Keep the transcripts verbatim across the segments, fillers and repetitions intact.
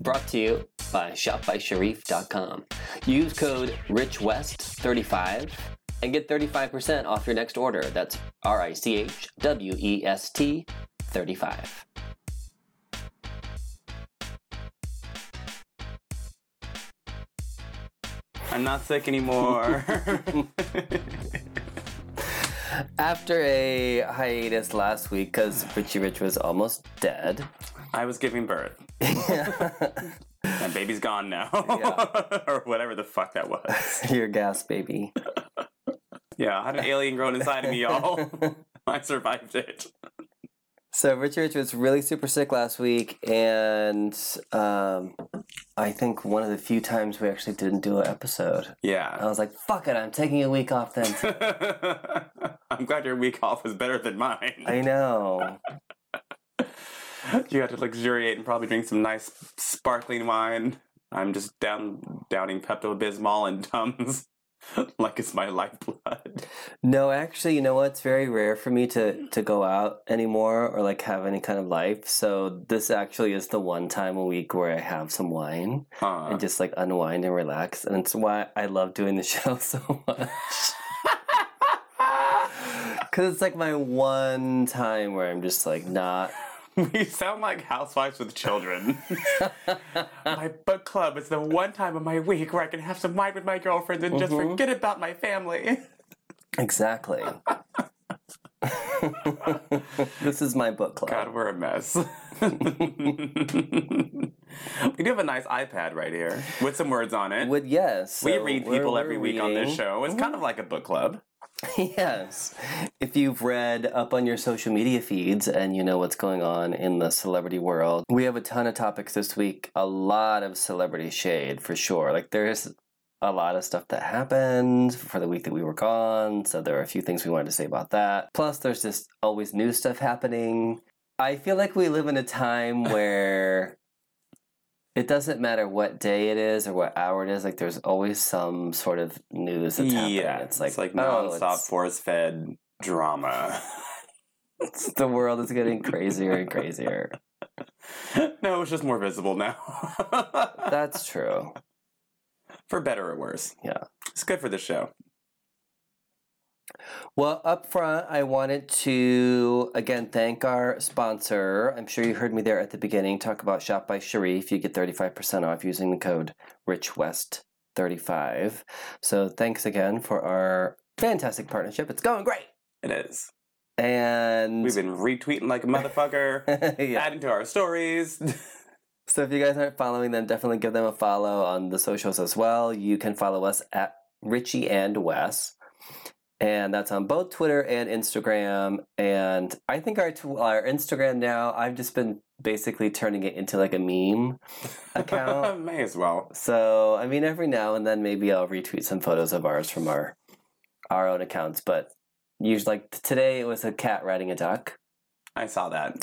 brought to you by shop by sharif dot com. Use code rich west thirty-five and get thirty-five percent off your next order. That's R I C H W E S T thirty-five. I'm not sick anymore. After a hiatus last week because Richie Rich was almost dead. I was giving birth. My baby's gone now. Yeah. Or whatever the fuck that was. Your gas baby. Yeah, I had an alien growing inside of me, y'all. I survived it. So Richie Rich was really super sick last week, and um, I think one of the few times we actually didn't do an episode. Yeah. I was like, fuck it, I'm taking a week off then. I'm glad your week off was better than mine. I know. You had to luxuriate and probably drink some nice sparkling wine. I'm just down downing Pepto-Bismol and Tums like it's my lifeblood. No, actually, you know what? It's very rare for me to, to go out anymore or like have any kind of life. So this actually is the one time a week where I have some wine Huh. and just like unwind and relax. And it's why I love doing the show so much. Because it's like my one time where I'm just like not... We sound like housewives with children. My book club is the one time of my week where I can have some wine with my girlfriends and just Mm-hmm. forget about my family. Exactly. This is my book club. God, we're a mess. We do have a nice iPad right here with some words on it. With, yes. we so read we're- people we're every week on this reading. show. It's kind of like a book club. Yes. If you've read up on your social media feeds and you know what's going on in the celebrity world, we have a ton of topics this week. A lot of celebrity shade for sure. Like there's a lot of stuff that happened for the week that we were gone. So there are a few things we wanted to say about that. Plus there's just always new stuff happening. I feel like we live in a time where it doesn't matter what day it is or what hour it is. Like there's always some sort of news that's happening. Yeah, It's like, it's like oh, nonstop it's- force-fed drama. the world is getting crazier and crazier. No, it's just more visible now. That's true. For better or worse. Yeah. It's good for the show. Well, up front, I wanted to, again, thank our sponsor. I'm sure you heard me there at the beginning talk about Shop by Sharif. You get thirty-five percent off using the code rich west thirty-five. So thanks again for our fantastic partnership. It's going great. It is. And We've been retweeting like a motherfucker, yeah. adding to our stories. So if you guys aren't following them, definitely give them a follow on the socials as well. You can follow us at Richie and Wes. And that's on both Twitter and Instagram. And I think our tw- our Instagram now, I've just been basically turning it into like a meme account. May as well. So, I mean, every now and then maybe I'll retweet some photos of ours from our our own accounts. But usually, like today, it was a cat riding a duck. I saw that.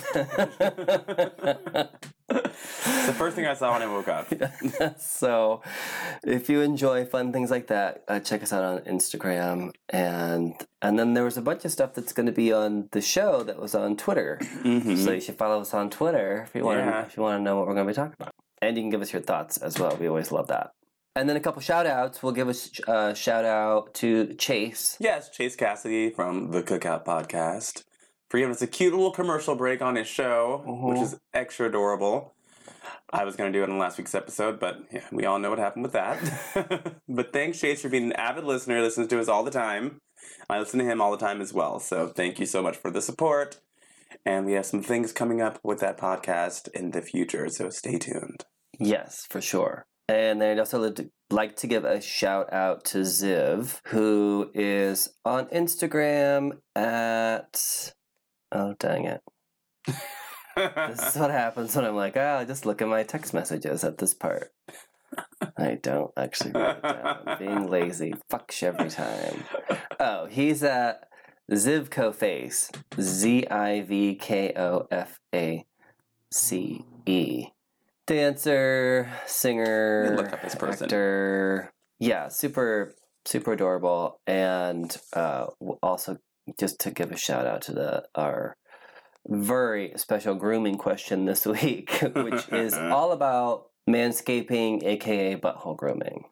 The first thing I saw when I woke up. So if you enjoy fun things like that, uh, check us out on Instagram. And and then there was a bunch of stuff that's going to be on the show that was on Twitter. Mm-hmm. So you should follow us on Twitter if you want Yeah. to if you want to know what we're going to be talking about. And you can give us your thoughts as well. We always love that. And then a couple shout outs. We'll give a sh- uh, shout out to Chase. Yes, Chase Cassidy from the Cookout Podcast. For giving us a cute little commercial break on his show, Mhm. which is extra adorable. I was going to do it in last week's episode, but yeah, we all know what happened with that. But thanks, Chase, for being an avid listener, listens to us all the time. I listen to him all the time as well, so thank you so much for the support. And we have some things coming up with that podcast in the future, so stay tuned. Yes, for sure. And then I'd also like to, like to give a shout out to Ziv, who is on Instagram at... Oh, dang it. This is what happens when I'm like, oh, just look at my text messages at this part. I don't actually write it down. Being lazy fucks you every time. Oh, he's at Zivkoface. Z I V K O F A C E. Dancer, singer, Let me look up this person. actor. Yeah, super, super adorable. And uh, also, just to give a shout out to the our very special grooming question this week, which is all about Manscaping, aka butthole grooming.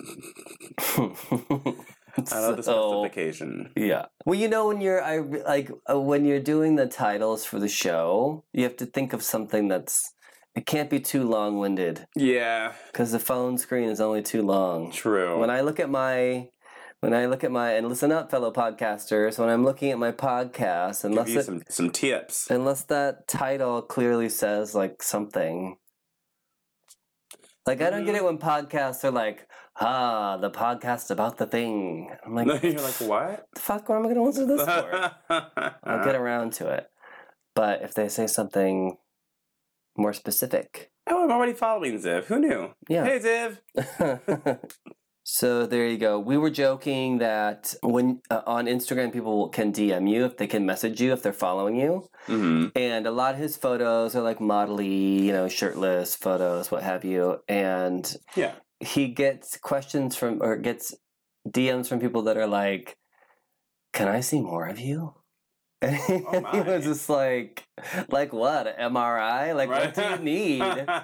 I love the specification. Yeah. Well, you know, when you're I like uh, when you're doing the titles for the show, you have to think of something that's it can't be too long-winded Yeah. because the phone screen is only too long. True. When I look at my when I look at my and listen up, fellow podcasters, when I'm looking at my podcast, unless Give you it, some some tips. unless that title clearly says like something. Like, I don't get it when podcasts are like, ah, the podcast about the thing. I'm like, You're like, what? The fuck, what am I going to listen to this for? I'll get around to it. But if they say something more specific. Oh, I'm already following Ziv. Who knew? Yeah. Hey, Ziv. So there you go. We were joking that when uh, on Instagram, people can D M you if they can message you if they're following you. Mm-hmm. And a lot of his photos are like modelly, you know, shirtless photos, what have you. And Yeah. he gets questions from or gets D Ms from people that are like, "Can I see more of you?" And he, Oh my. he was just like, "Like what? An M R I? Like Right. what do you need?"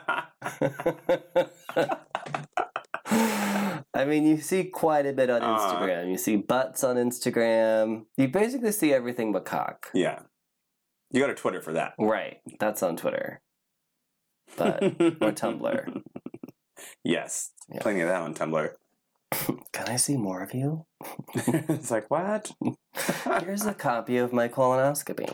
I mean, you see quite a bit on Uh. Instagram. You see butts on Instagram. You basically see everything but cock. Yeah. You go to Twitter for that. Right. That's on Twitter. But or Tumblr. Yes. Yeah. Plenty of that on Tumblr. Can I see more of you? It's like, what? Here's a copy of my colonoscopy.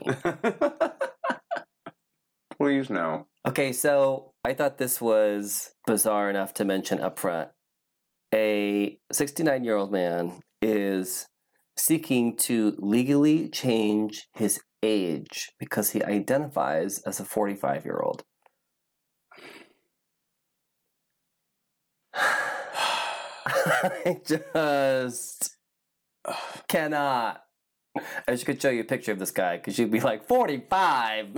Please no. Okay, so I thought this was bizarre enough to mention up front. A sixty-nine-year-old man is seeking to legally change his age because he identifies as a forty-five-year-old. I just cannot. I just could show you a picture of this guy because you'd be like, forty-five?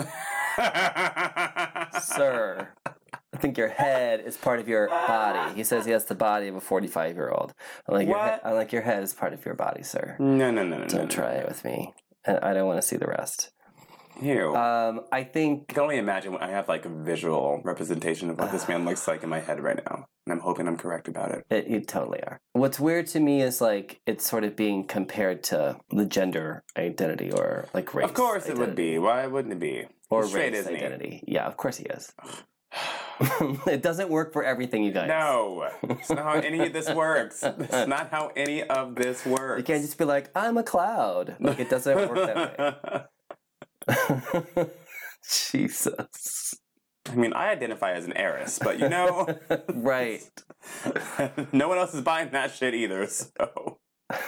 Sir, I think your head is part of your body. He says he has the body of a forty-five-year-old. I'm like, your head, What? I'm like, your head is part of your body, sir. No, no, no, no. Don't no, try no. it with me. And I don't want to see the rest. Ew. Um, I think I can only imagine when I have like a visual representation of what this man looks like in my head right now. And I'm hoping I'm correct about it. It, you totally are. What's weird to me is like it's sort of being compared to the gender identity or like race. Of course it identity. would be. Why wouldn't it be? Or He's straight, race isn't he? identity. Yeah, of course he is. It doesn't work for everything, you guys. No. That's not how any of this works. That's not how any of this works. You can't just be like, I'm a cloud. Like it doesn't work that way. Jesus. I mean, I identify as an heiress, but you know, Right. no one else is buying that shit either, so.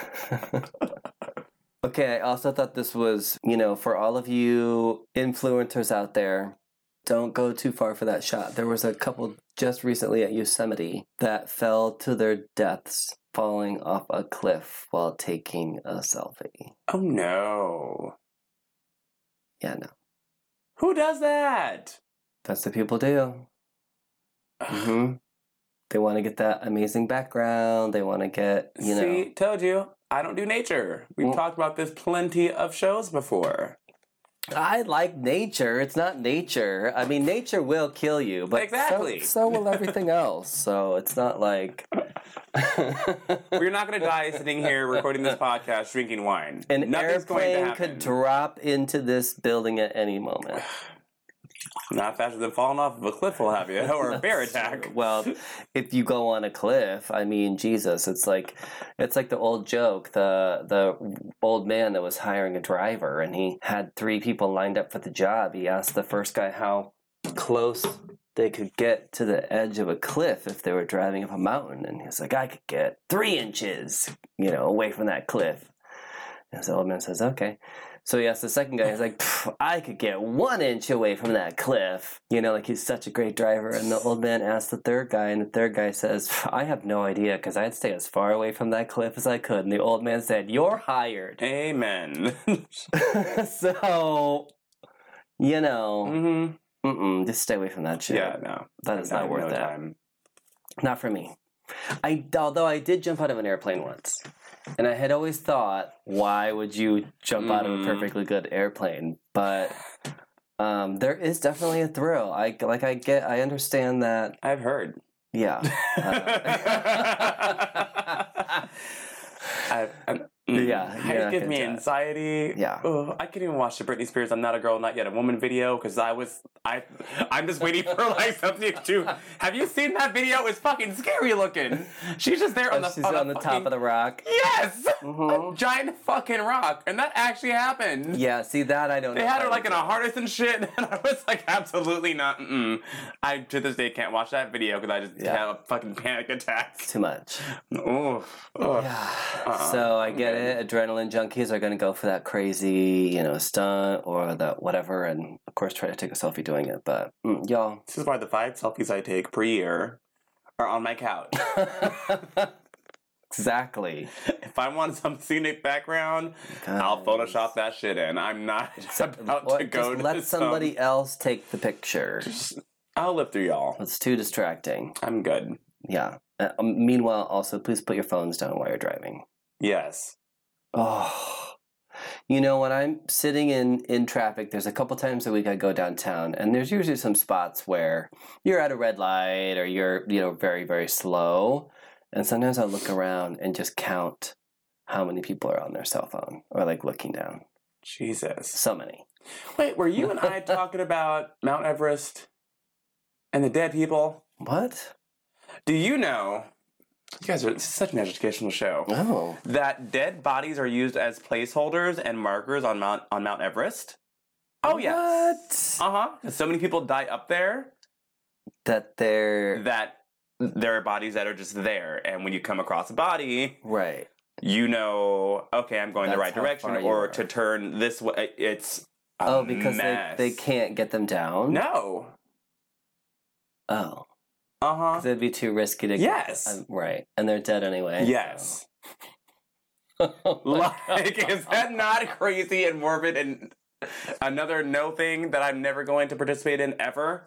Okay, I also thought this was, you know, for all of you influencers out there, don't go too far for that shot. There was a couple just recently at Yosemite that fell to their deaths falling off a cliff while taking a selfie. Oh no. Yeah, no. Who does that? That's what people do. hmm They want to get that amazing background. They want to get, you know. See, told you, I don't do nature. We've Well- talked about this plenty of shows before. I like nature. It's not nature. I mean, nature will kill you, but Exactly. so, so will everything else. So it's not like We're not going to die sitting here recording this podcast drinking wine. an Nothing's going to airplane happen. could drop into this building at any moment. Not faster than falling off of a cliff will have you, or a bear That's attack. true. Well, if you go on a cliff, I mean, Jesus, it's like it's like the old joke, the the old man that was hiring a driver, and he had three people lined up for the job. He asked the first guy how close they could get to the edge of a cliff if they were driving up a mountain, and he was like, "I could get three inches, you know, away from that cliff." And the old man says, "Okay." So he asked the second guy, he's like, "Pff, I could get one inch away from that cliff." You know, like he's such a great driver. And the old man asked the third guy, and the third guy says, "Pff, I have no idea because I'd stay as far away from that cliff as I could." And the old man said, "You're hired." Amen. So, you know, mm-hmm. mm-mm, just stay away from that shit. Yeah, no. That is not No worth that. time. Not for me. I, although I did jump out of an airplane once. And I had always thought, why would you jump out of a Mhm. perfectly good airplane? But Um, there is definitely a thrill. I like. I get. I understand that. I've heard. Yeah. Uh, I, I, mm, Yeah, you're it not gives gonna me do it. anxiety. Yeah. Ugh, I couldn't even watch the Britney Spears "I'm Not a Girl, Not Yet a Woman" video because I was I I'm just waiting for like something to. Have you seen that video? It's fucking scary looking. She's just there on the she's on, on the the fucking, top of the rock. yes, Mhm. a giant fucking rock, and that actually happened. Yeah. See that I don't. They know had if her I like would in a do. harness and shit, and I was like, absolutely not. Mm-mm. I to this day can't watch that video because I just Yeah. have a fucking panic attacks. Too much. Oh, oh. Yeah. Uh-uh. So I I'm get good. it. Adrenaline junkies are going to go for that crazy, you know, stunt or that whatever, and of course try to take a selfie doing it. But mm, y'all. This is why the five selfies I take per year are on my couch. Exactly. If I want some scenic background, I'll Photoshop that shit in. I'm not about What, to go just to let somebody else take the picture. Some, I'll live through y'all. It's too distracting. I'm good. Yeah. Uh, um, meanwhile, also, please put your phones down while you're driving. Yes. Oh, you know, when I'm sitting in, in traffic, there's a couple times a week I go downtown, and there's usually some spots where you're at a red light or you're, you know, very, very slow. And sometimes I look around and just count how many people are on their cell phone or like looking down. Jesus. So many. Wait, were you and I talking about Mount Everest and the dead people? What? Do you know? You guys are this is such an educational show. Oh. That dead bodies are used as placeholders and markers on Mount on Mount Everest. Oh yes. What? Uh huh. So many people die up there That they're... that there are bodies that are just there, and when you come across a body, Right. you know, okay, I'm going the That's right how direction, far you or are. to turn this way. It's a Oh, because they, mess. they can't get them down? No. Oh. Uh huh. Because it'd be too risky to... Yes. Um, right. And they're dead anyway. Yes. So. Oh my Like, God. is that not crazy and morbid and another no thing that I'm never going to participate in ever?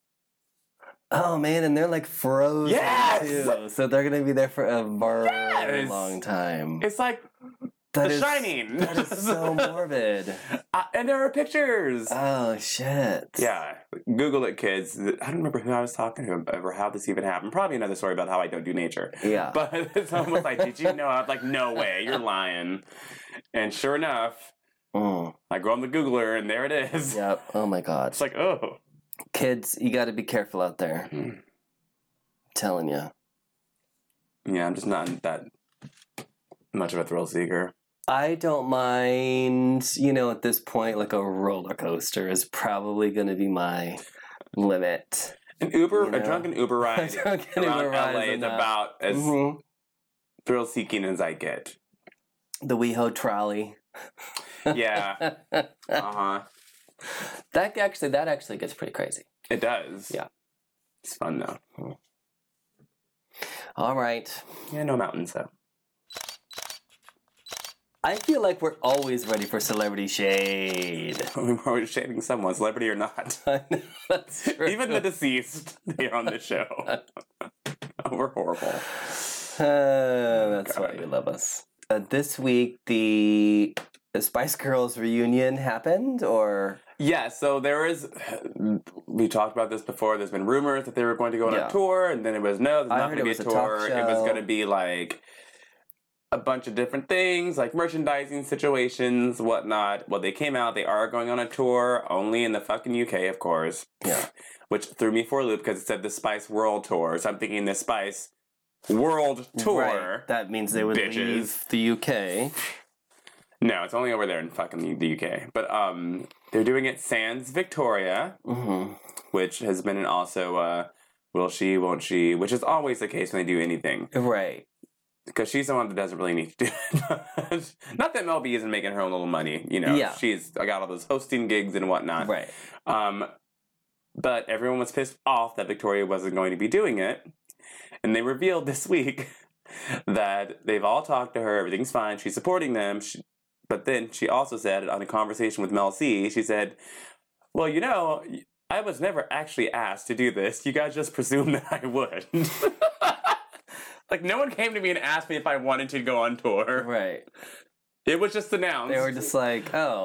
Oh man, and they're like frozen Yes! too. So they're gonna be there for a very Yes! long time. It's like That The is- Shining. That is so morbid. Uh, and there are pictures. Oh shit. Yeah, Google it, kids. I don't remember who I was talking to or how this even happened. Probably another story about how I don't do nature. Yeah. But it's almost like, did you know? I was like, no way, you're lying. And sure enough, Mm. I go on the Googler, and there it is. Yep. Oh my god. It's like, oh. Kids, you got to be careful out there. Hmm. I'm telling you. Yeah, I'm just not that much of a thrill seeker. I don't mind, you know, at this point, like a roller coaster is probably going to be my limit. An Uber, You know? a drunken Uber ride A drunken around Uber ride L A is is enough. about as Mhm. thrill seeking as I get. The WeHo trolley. Yeah. Uh huh. That actually, that actually gets pretty crazy. It does. Yeah. It's fun though. All right. Yeah, no mountains though. I feel like we're always ready for celebrity shade. We're always shading someone, celebrity or not. I know, that's true. Even the deceased, they're on the show. We're horrible. Uh, that's God. why you love us. Uh, this week, the, the Spice Girls reunion happened, or Yeah, so there is. We talked about this before. There's been rumors that they were going to go on Yeah. a tour, and then it was no, there's I not heard going to it be a was a talk tour. It was show. going to be like a bunch of different things, like merchandising situations, whatnot. Well, they came out. They are going on a tour, only in the fucking U K, of course. Yeah. Which threw me for a loop because it said the Spice World Tour. So I'm thinking the Spice World Tour. Right. That means they would Bitches. leave the U K. No, it's only over there in fucking the U K. But um, they're doing it sans Victoria, Mm-hmm. which has been also uh, will she, won't she, which is always the case when they do anything. Right. Because she's the one that doesn't really need to do it. Not that Mel B isn't making her own little money, you know. Yeah. She's I got all those hosting gigs and whatnot. Right. Um, but everyone was pissed off that Victoria wasn't going to be doing it. And they revealed this week that they've all talked to her, everything's fine, she's supporting them. She, but then she also said on a conversation with Mel C, she said, well, you know, I was never actually asked to do this. You guys just presumed that I would. Like, no one came to me and asked me if I wanted to go on tour. Right. It was just announced. They were just like, oh,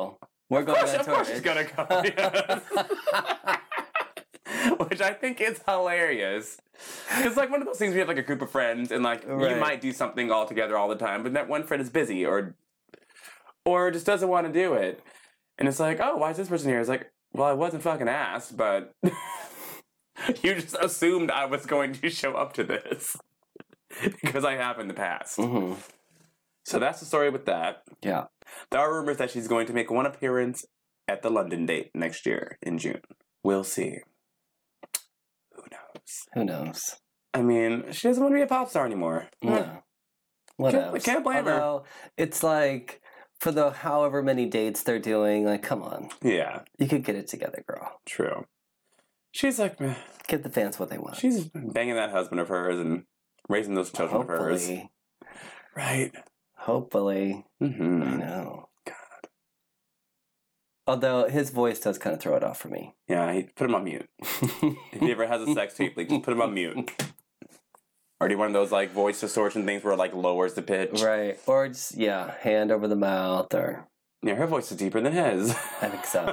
We're going course, on of tour. course she's gonna go. Yes. Which I think is hilarious. It's like one of those things we have like a group of friends and like Right. you might do something all together all the time, but that one friend is busy or or just doesn't want to do it. And it's like, oh, why is this person here? It's like, well, I wasn't fucking asked, but you just assumed I was going to show up to this. Because I have in the past. Mm-hmm. So that's the story with that. Yeah. There are rumors that she's going to make one appearance at the London date next year in June. We'll see. Who knows? Who knows? I mean, she doesn't want to be a pop star anymore. No. What Can't- else? can't blame her. Although, it's like, for the however many dates they're doing, like, come on. Yeah, You could get it together, girl. true. She's like, meh. Give the fans what they want. She's banging that husband of hers and raising those children of hers. Hopefully. Right. Hopefully. Mm-hmm. I know. God. Although his voice does kind of throw it off for me. Yeah, he, put him on mute. If he ever has a sex tape, like, just put him on mute. Or do you one of those like voice distortion things where it like lowers the pitch? Right. Or just, yeah, hand over the mouth or... Yeah, her voice is deeper than his. I think so.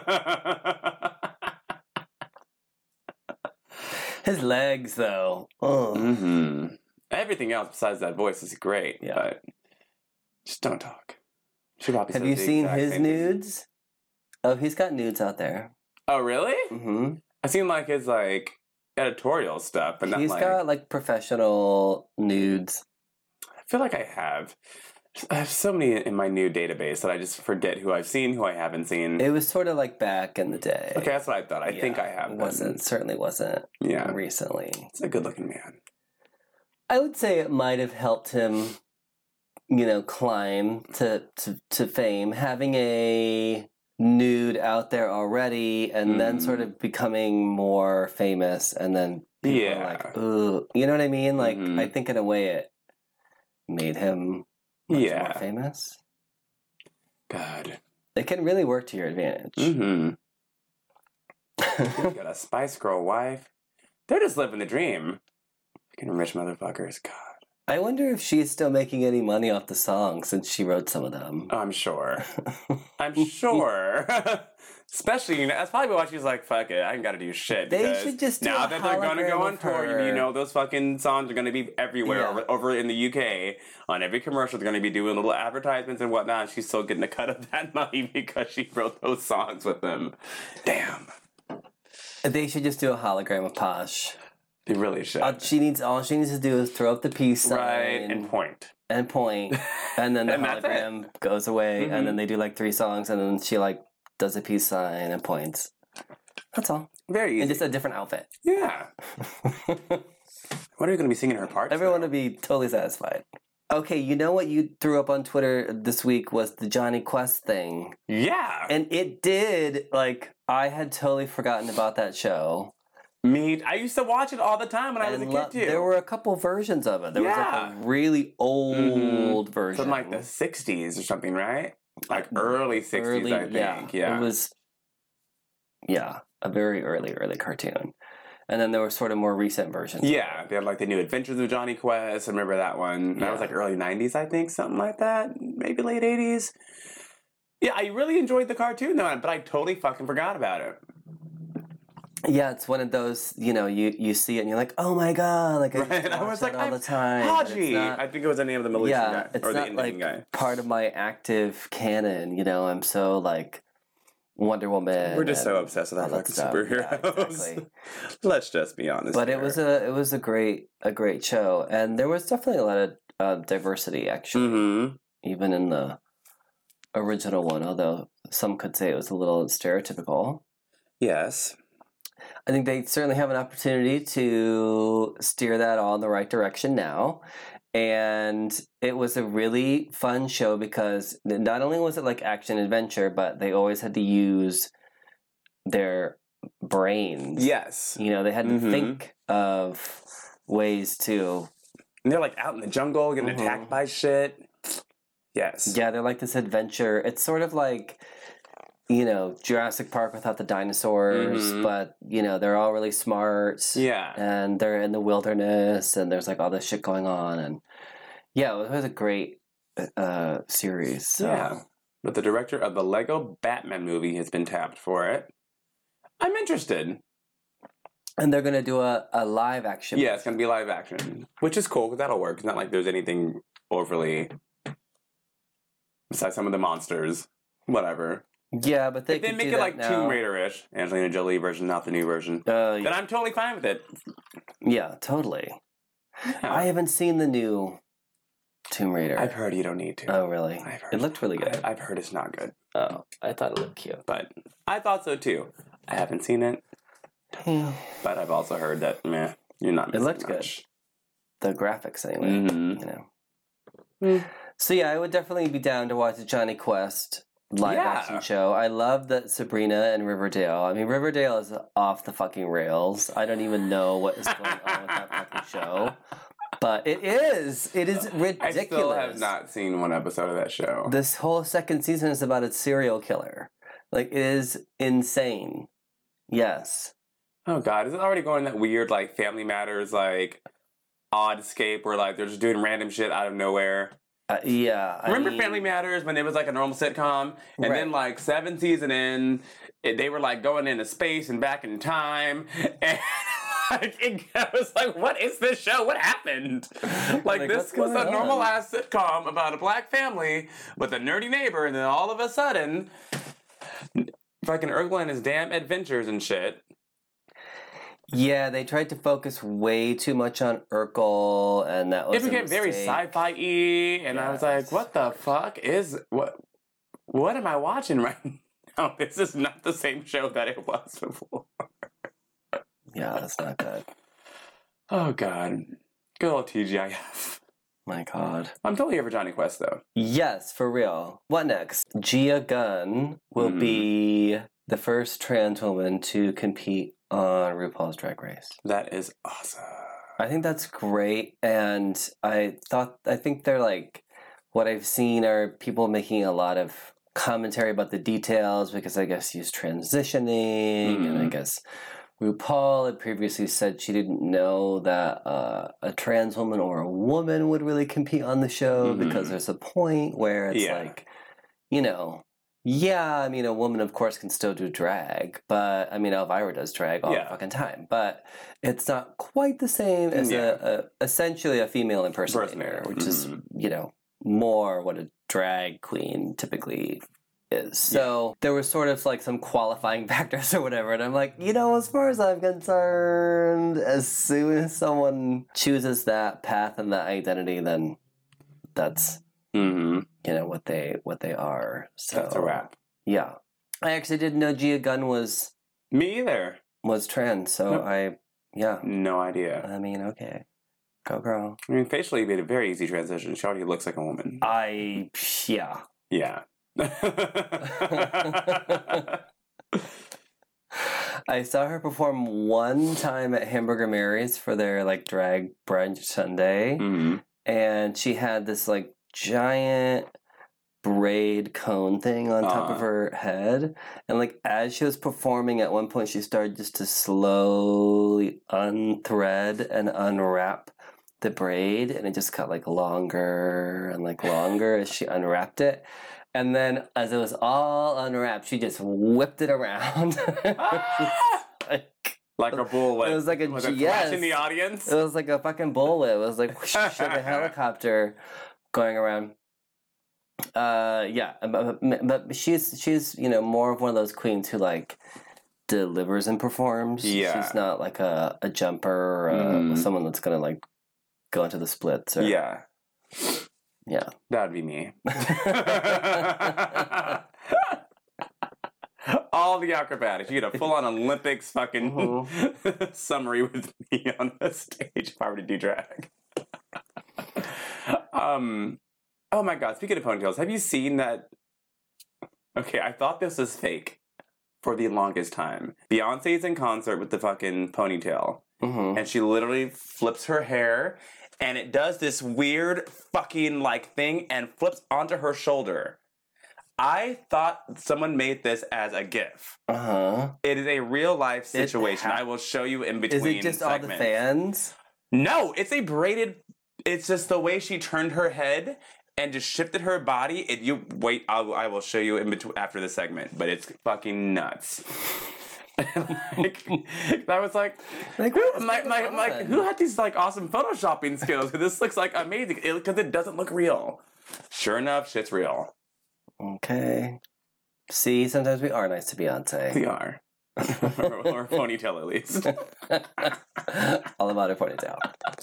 His legs, though. Ugh. Mm-hmm. Everything else besides that voice is great, Yeah. but just don't talk. She probably Have says you the seen exact his same thing. nudes? Oh, he's got nudes out there. Oh, really? Mm-hmm. I seen like his like editorial stuff, but not He's like. got like professional nudes. I feel like I have. I have so many in my new database that I just forget who I've seen, who I haven't seen. It was sort of like back in the day. Okay, that's what I thought. I Yeah, think I have. It them. wasn't certainly wasn't Yeah, recently. it's a good-looking man. I would say it might have helped him, you know, climb to to, to fame, having a nude out there already, and then Mhm. sort of becoming more famous, and then people are Yeah. like, ooh, you know what I mean? Like, Mhm. I think in a way it made him much more Yeah. famous. God. It can really work to your advantage. Mm-hmm. He's got a Spice Girl wife. They're just living the dream. Fucking rich motherfuckers. God. I wonder if she's still making any money off the song since she wrote some of them. I'm sure. I'm sure. Especially, you know, that's probably why she's like, fuck it, I ain't got to do shit. They because should just do now a that they're going to go hologram on of tour, her. you know, those fucking songs are going to be everywhere Yeah. over, over in the U K. On every commercial, they're going to be doing little advertisements and whatnot. And she's still getting a cut of that money because she wrote those songs with them. Damn. They should just do a hologram of Posh. They really should. All she needs, all she needs to do is throw up the peace sign right, and point. and point, and then the And that's it. hologram goes away, Mhm. and then they do like three songs, and then she like does a peace sign and points. That's all, Very in easy. just a different outfit. Yeah. What are you going to be singing her parts? Everyone though? would be totally satisfied. Okay, you know what you threw up on Twitter this week was the Johnny Quest thing. Yeah. And it did, like, I had totally forgotten about that show. Me, I used to watch it all the time when I was a And kid lo- too. there were a couple versions of it. There Yeah. was like a really old version. From like the sixties or something, right? Like early sixties, Early- I think. Yeah. It was, yeah, a very early, early cartoon. And then there were sort of more recent versions. Yeah, they had like the New Adventures of Johnny Quest. I remember that one. That was Yeah. like early nineties, I think, something like that. Maybe late eighties. Yeah, I really enjoyed the cartoon though, but I totally fucking forgot about it. Yeah, it's one of those, you know, you, you see it and you're like, oh my god, like I, used to Right? I watch was that like, all I'm the time. but it's Haji! not- I think it was the name of the Malaysian yeah, guy. it's Or the not Indian like guy. part of my active canon, you know, I'm so like Wonder Woman. We're just so and obsessed with our all that fucking stuff. Yeah, superheroes. exactly. Let's just be honest. But it here. was a it was a great a great show, and there was definitely a lot of uh, diversity actually, Mhm. even in the original one. Although some could say it was a little stereotypical. Yes. I think they certainly have an opportunity to steer that all in the right direction now. And it was a really fun show because not only was it like action adventure, but they always had to use their brains. Yes. You know, they had to Mhm. think of ways to. And they're like out in the jungle getting Mhm. attacked by shit. Yes. Yeah, they're like this adventure. It's sort of like, you know, Jurassic Park without the dinosaurs, Mhm. but, you know, they're all really smart. Yeah. And they're in the wilderness, and there's like all this shit going on. And yeah, it was a great uh, series. So. Yeah. but the director of the Lego Batman movie has been tapped for it. I'm interested. And they're going to do a, a live action. Yeah, it's going to be live action, which is cool because that'll work. It's not like there's anything overly... Besides some of the monsters. Whatever. Yeah, but they If they could make do it that like now. Tomb Raider-ish, Angelina Jolie version, not the new version, Uh, then I'm totally fine with it. yeah, totally. Yeah. I haven't seen the new Tomb Raider. I've heard you don't need to. Oh, really? I've heard It looked really good. I, I've heard it's not good. Oh, I thought it looked cute. But I thought so too. I haven't seen it, but I've also heard that, meh, you're not It missing looked much. The graphics, anyway. Mhm. You know. Mm. So yeah, I would definitely be down to watch the Johnny Quest live Yeah. action show. I love that Sabrina and Riverdale. I mean, Riverdale is off the fucking rails. I don't even know what is going on with that fucking show. But it is. It is ridiculous. I still have not seen one episode of that show. This whole second season is about a serial killer. Like, it is insane. Yes. Oh god, is it already going that weird like Family Matters like Oddscape where like they're just doing random shit out of nowhere? Uh, yeah. I Remember mean, Family Matters when it was like a normal sitcom, and Right. then like seven season in, it, they were like going into space and back in time, and like it, I was like, "What is this show? What happened?" Like, Like, this what's was going a normal on? ass sitcom about a black family with a nerdy neighbor, and then all of a sudden, fucking Urkel and his damn adventures and shit. Yeah, they tried to focus way too much on Urkel, and that was It became a very mistake. sci-fi-y, and I was like, Yes. "What the fuck is what? What am I watching right now? This is not the same show that it was before." Yeah, that's not good. Oh god, good old T G I F. My God. I'm totally here for Johnny Quest though. Yes, for real. What next? Gia Gunn will Mhm. be the first trans woman to compete on RuPaul's Drag Race. That is awesome. I think that's great, and I thought I think they're like what I've seen are people making a lot of commentary about the details because I guess he's transitioning, and I Mhm. guess RuPaul had previously said she didn't know that uh, a trans woman or a woman would really compete on the show Mhm. because there's a point where it's Yeah. like, you know, yeah, I mean, a woman, of course, can still do drag, but I mean, Elvira does drag all Yeah. the fucking time, but it's not quite the same as Yeah. a, a essentially a female impersonator, Impersonator, which is, mhm. you know, more what a drag queen typically is. So there was sort of like some qualifying factors or whatever, and I'm like, you know, as far as I'm concerned, as soon as someone chooses that path and that identity, then that's Mm-hmm. you know what they what they are. So That's a wrap. yeah, I actually didn't know Gia Gunn was Me either. was trans. So Nope. I yeah. No idea. I mean, okay, go girl. I mean, facially, it made a very easy transition. She already looks like a woman. I yeah. Yeah. I saw her perform one time at Hamburger Mary's for their like drag brunch Sunday, Mhm. and she had this like giant braid cone thing on top of Uh. her head, and like as she was performing at one point she started just to slowly unthread and unwrap the braid, and it just got like longer and like longer as she unwrapped it, and then as it was all unwrapped she just whipped it around. Ah! like, Like a bull. It was like a- was it yes. flash in the audience. it was like a fucking bullet. It was like, whoosh, like a helicopter going around. Uh, yeah, but, but she's she's you know more of one of those queens who like delivers and performs. Yeah. She's not like a, a jumper or a, Mhm. someone that's gonna like go into the splits. Or, Yeah. yeah. That'd be me. All the acrobatics. You get a full on Olympics fucking Mhm. summary with me on the stage if I were to do drag. um, oh my god, speaking of ponytails, have you seen that? Okay, I thought this was fake for the longest time. Beyonce's in concert with the fucking ponytail, Mm-hmm. and she literally flips her hair, and it does this weird fucking like thing and flips onto her shoulder. I thought someone made this as a GIF. Uh huh. It is a real life It situation. ha- I will show you in Is between it just segments. all the fans? No, it's a braided. It's just the way she turned her head and just shifted her body. It, you wait, I'll, I will show you in between after the segment, but it's fucking nuts. like, I was like, Like, who, what is my, going my, my, on? who had these like awesome photoshopping skills? This looks like amazing because it, it doesn't look real. Sure enough, shit's real. Okay. See, sometimes we are nice to Beyonce. We are. or, or ponytail at least. All about her ponytail.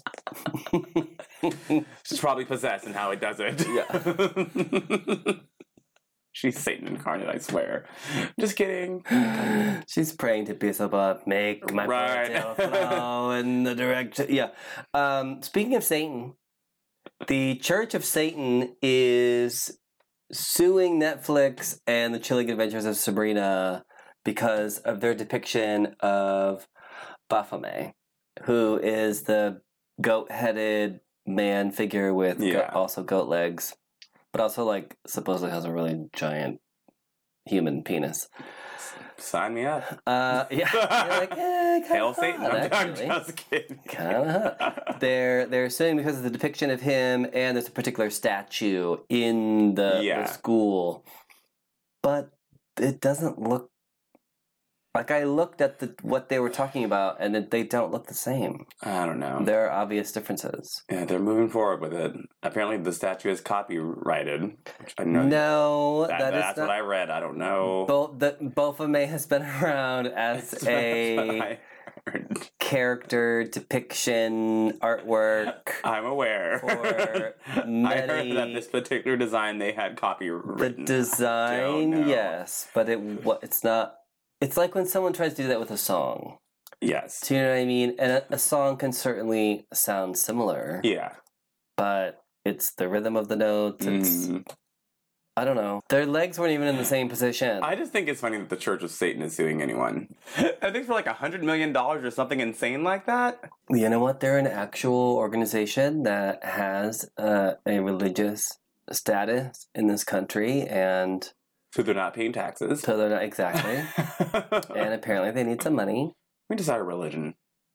She's probably possessed in how it does it. Yeah. She's Satan incarnate, I swear. Just kidding. She's praying to Beelzebub, make my Right. ponytail flow in the direction. Yeah. Um, speaking of Satan, the Church of Satan is suing Netflix and the Chilling Adventures of Sabrina because of their depiction of Baphomet, who is the goat-headed man figure with go- Yeah. also goat legs, but also like supposedly has a really giant human penis. Sign me up. Uh, yeah, you're like, eh, kind Hail of Satan. hot, I'm, I'm actually. just kidding. Kind of hot. They're they're suing because of the depiction of him, and there's a particular statue in the, Yeah. the school, but it doesn't look like I looked at the what they were talking about, and it, they don't look the same. I don't know. There are obvious differences. Yeah, they're moving forward with it. Apparently, the statue is copyrighted. Which I know. No, that, that is that's not. what I read. I don't know. Bo- the, Baphomet has been around as That's what a I heard. character depiction artwork. I'm aware. For I many- heard that this particular design they had The copywritten. design, know. yes, but it wa- it's not. It's like when someone tries to do that with a song. Yes. Do you know what I mean? And a, a song can certainly sound similar, Yeah. but it's the rhythm of the notes. It's Mm. I don't know. Their legs weren't even in the same position. I just think it's funny that the Church of Satan is suing anyone. I think for like a hundred million dollars or something insane like that. You know what? They're an actual organization that has uh, a religious status in this country, and So they're not paying taxes. so they're not exactly. And apparently, they need some money. We just start a religion.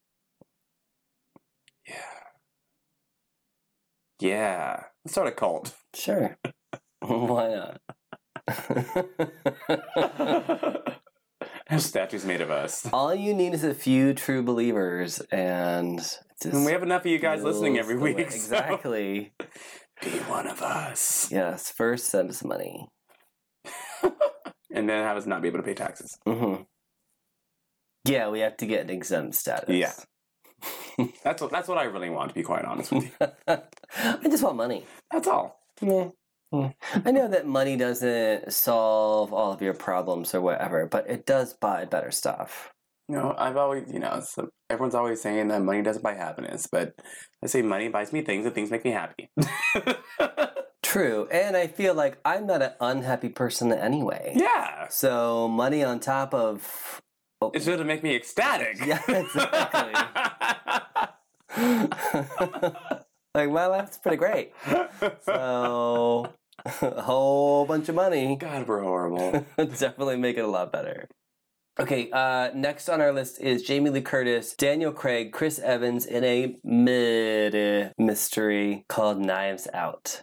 Yeah. Yeah. Let's start a cult. Sure. Why not? Have statues made of us. All you need is a few true believers, and it just And we have enough of you guys listening feels every the way- week. so Exactly. Be one of us. Yes. First, send us money. And then have us not be able to pay taxes. hmm Yeah, we have to get an exempt status. Yeah. That's what that's what I really want, to be quite honest with you. I just want money. That's all. Yeah. Yeah. I know that money doesn't solve all of your problems or whatever, but it does buy better stuff. You know, I've always, you know, so everyone's always saying that money doesn't buy happiness, but I say money buys me things and things make me happy. True, and I feel like I'm not an unhappy person anyway. Yeah. So money on top of oh, It's just to make me ecstatic. Yeah, exactly. Like my life's pretty great. So a whole bunch of money God, we're horrible. definitely make it a lot better. Okay, uh, next on our list is Jamie Lee Curtis, Daniel Craig, Chris Evans in a mid mystery called Knives Out.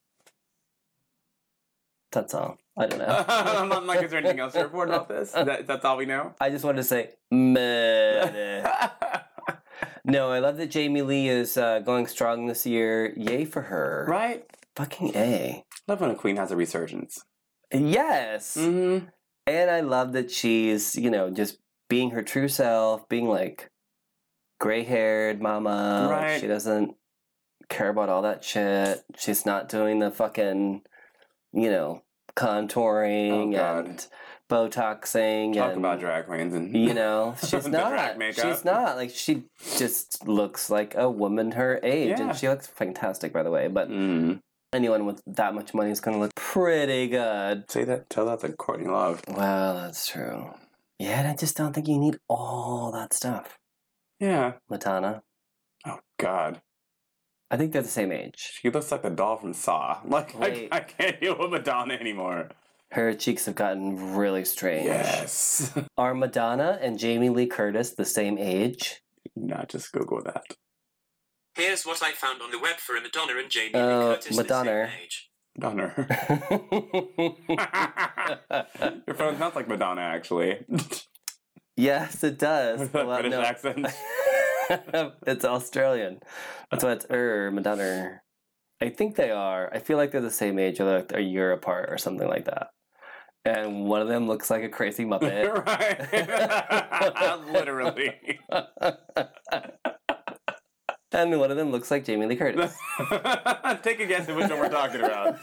That's all. I don't know. I'm not like, is there anything else to report about this? That, that's all we know? I just wanted to say mid. No, I love that Jamie Lee is uh, going strong this year. Yay for her. Right? Fucking A. Love when a queen has a resurgence. Yes. Mm-hmm. And I love that she's, you know, just being her true self, being like gray haired mama. Like, Right. she doesn't care about all that shit. She's not doing the fucking, you know, contouring Oh, God. and Botoxing. Talk and, about drag queens and You know, she's The not. drag makeup. She's not. Like, she just looks like a woman her age. Yeah. And she looks fantastic, by the way. But Mm. anyone with that much money is going to look pretty good. Say that. Tell that to Courtney Love. Well, that's true. Yeah, and I just don't think you need all that stuff. Yeah. Madonna. Oh God. I think they're the same age. She looks like the doll from Saw. Like I, Wait. I can't deal with Madonna anymore. Her cheeks have gotten really strange. Yes. Are Madonna and Jamie Lee Curtis the same age? Not just Google that. Here's what I found on the web for a Madonna and Jamie Lee Oh, Curtis Madonna. the same age. Madonna. Your phone sounds like Madonna, actually. Yes, it does. With that Well, British no. accent. It's Australian. That's why it's er, Madonna. I think they are. I feel like they're the same age, or they're like a year apart, or something like that. And one of them looks like a crazy Muppet. Right. Literally. And one of them looks like Jamie Lee Curtis. Take a guess at which one we're talking about.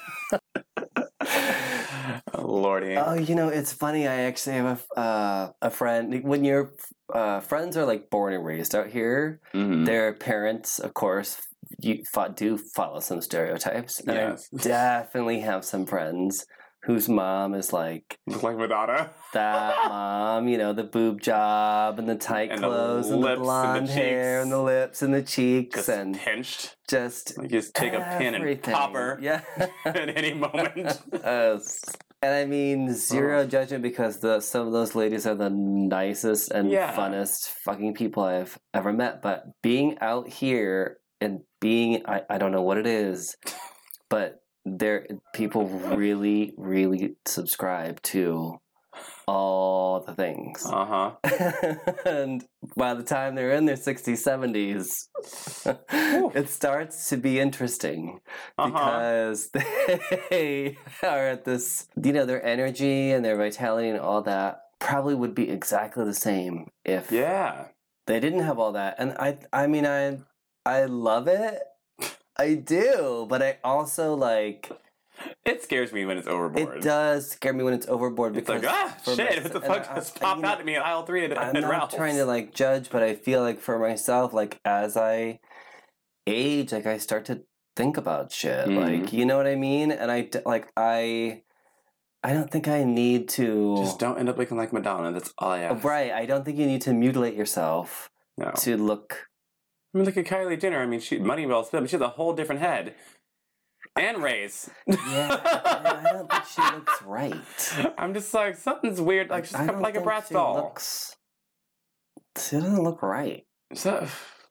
Oh, Lordy. Oh, you know, it's funny. I actually have a, uh, a friend. When your uh, friends are like born and raised out here, Mhm. their parents, of course, you fo- do follow some stereotypes. And Yes. I definitely have some friends whose mom is like Look like Madonna. that mom, you know, the boob job and the tight And the clothes and the lips and the blonde hair cheeks. and the lips and the cheeks Just and pinched. just Like you just take a pin and everything. pop her Yeah. at any moment. Yes. And I mean, zero judgment because the some of those ladies are the nicest and Yeah. funnest fucking people I've ever met. But being out here and being, I, I don't know what it is, but there people really, really subscribe to all the things. Uh huh. And by the time they're in their sixties, seventies, it starts to be interesting Uh-huh. because they are at this, you know, their energy and their vitality and all that probably would be exactly the same if Yeah. they didn't have all that. And I, I mean, I, I love it. I do, but I also like. It scares me when it's overboard. It does scare me when it's overboard It's because like, ah, for shit, myself- what the and fuck I- just I- popped you know, out at me at aisle three at, I'm at not Ralph's? trying to like judge, but I feel like for myself, like as I age, like I start to think about shit. Mhm. Like, you know what I mean? And I d- like I, I don't think I need to. Just don't end up looking like Madonna. That's all I ask. Right. I don't think you need to mutilate yourself No. to look. I mean, look at Kylie Jenner. I mean, she money well spent, but she has a whole different head. And race. Yeah, I don't think she looks right. I'm just like, something's weird. Like, she's I don't like a think Bratz she doll. Looks, she doesn't look right. So,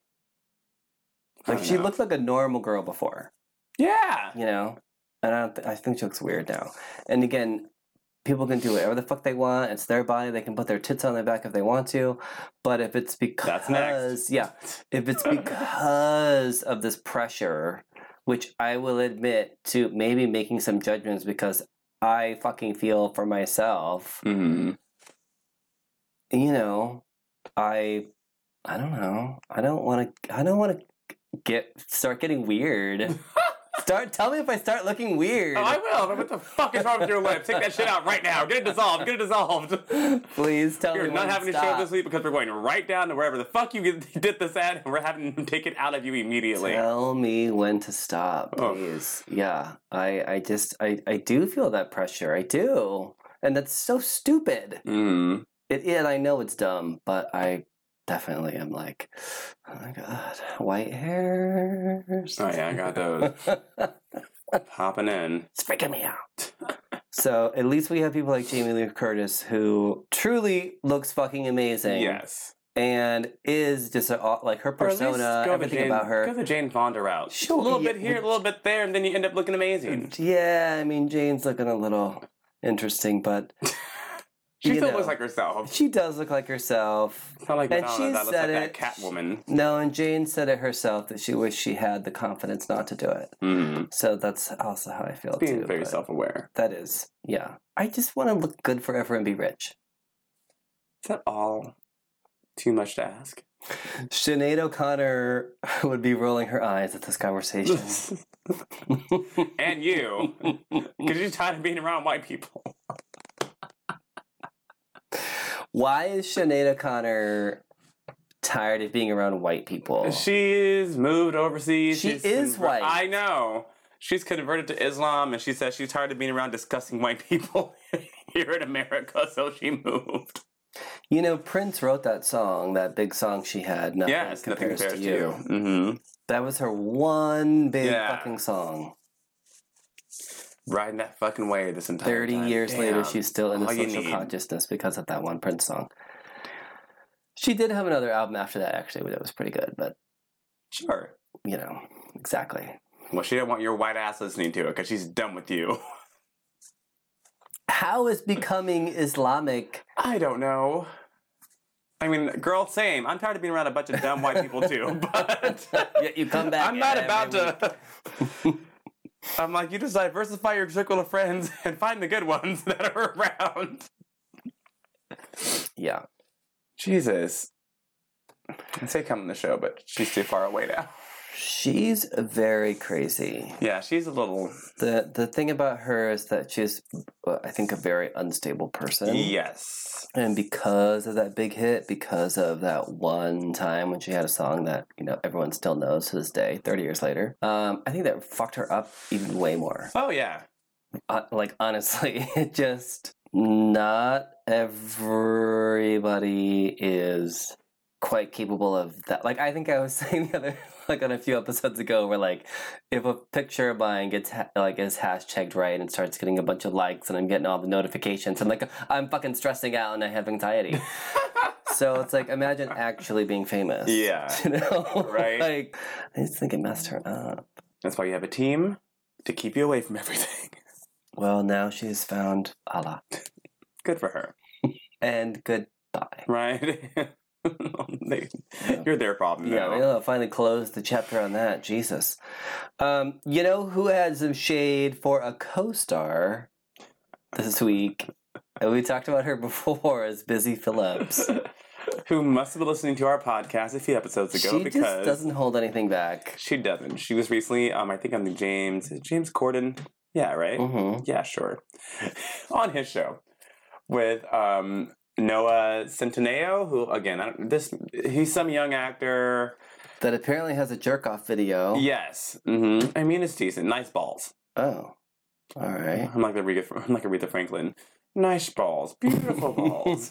I Like don't she know. looked like a normal girl before. Yeah. You know, and I don't. Th- I think she looks weird now. And again, people can do whatever the fuck they want. It's their body. They can put their tits on their back if they want to. But if it's because, That's next. yeah, if it's because of this pressure, which I will admit to maybe making some judgments because I fucking feel for myself. Mm-hmm. You know, I, I don't know. I don't want to. I don't want to get start getting weird. Start. Tell me if I start looking weird. Oh, I will. What the fuck is wrong with your lips? Take that shit out right now. Get it dissolved. Get it dissolved. Please tell You're me. not when having to a show stop. this week because we're going right down to wherever the fuck you get- did this at, and we're having to take it out of you immediately. Tell me when to stop, Oh. please. Yeah, I, I just, I, I do feel that pressure. I do, and that's so stupid. Mm. It, and I know it's dumb, but I definitely am like, oh my god, white hairs. Oh yeah, I got those popping in. It's freaking me out. So at least we have people like Jamie Lee Curtis who truly looks fucking amazing. Yes. And is just a, like her Or at least persona, go the everything Jane, about her. Go the Jane Fonda route. Sure, a little yeah, bit here, but- a little bit there, and then you end up looking amazing. Yeah, I mean Jane's looking a little interesting, but She you still know, looks like herself. she does look like herself. It's not like and Madonna she that looks said like it. that Catwoman. No, and Jane said it herself that she wished she had the confidence not to do it. Mm-hmm. So that's also how I feel Being too. very but self-aware. That is, yeah. I just want to look good forever and be rich. Is that all too much to ask? Sinead O'Connor would be rolling her eyes at this conversation. And you. Because you're tired of being around white people. Why is Sinead O'Connor tired of being around white people? She's moved overseas. She She's is conver- white. I know. She's converted to Islam, and she says she's tired of being around disgusting white people here in America, so she moved. You know, Prince wrote that song, that big song she had, Nothing Yes, nothing Compares, compares to You. Mm-hmm. That was her one big Yeah. fucking song. Riding that fucking wave this entire thirty time. years Damn. later, she's still in the All you social need. consciousness because of that one Prince song. She did have another album after that, actually, that was pretty good, but Sure. you know, exactly. Well, she didn't want your white ass listening to it because she's done with you. How is becoming Islamic? I don't know. I mean, girl, same. I'm tired of being around a bunch of dumb white people too, but Yeah, you come back. I'm not every about week. to. I'm like, you just diversify your circle of friends and find the good ones that are around. Yeah. Jesus. I say come on the show, but she's too far away now. She's very crazy. Yeah, she's a little... The the thing about her is that she's, uh, I think, a very unstable person. Yes. And because of that big hit, because of that one time when she had a song that, you know, everyone still knows to this day, thirty years later, um, I think that fucked her up even way more. Oh, yeah. Uh, like, honestly, it just, not everybody is quite capable of that. Like, I think I was saying the other, like on a few episodes ago, where like, if a picture of mine gets ha- like is hashtagged right and starts getting a bunch of likes and I'm getting all the notifications, I'm like, I'm fucking stressing out and I have anxiety. So it's like, imagine actually being famous. Yeah. You know? Right. Like, I just think it messed her up. That's why you have a team to keep you away from everything. Well, now she's found Allah. Good for her. And goodbye. Right? they, you're their problem Yeah, now. we'll finally close the chapter on that. Jesus. Um, you know who had some shade for a co-star this week? And we talked about her before as Busy Phillips. Who must have been listening to our podcast a few episodes ago She because just doesn't hold anything back. she doesn't. She was recently, um, I think on the James, is it James Corden? Yeah, right? Mm-hmm. Yeah, sure. On his show with um, Noah Centineo, who again, I don't, this he's some young actor. That apparently has a jerk-off video. Yes, mm-hmm. I mean it's decent. Nice balls. Oh, all right. I'm like Aretha. I'm like Aretha Franklin. Nice balls, beautiful balls.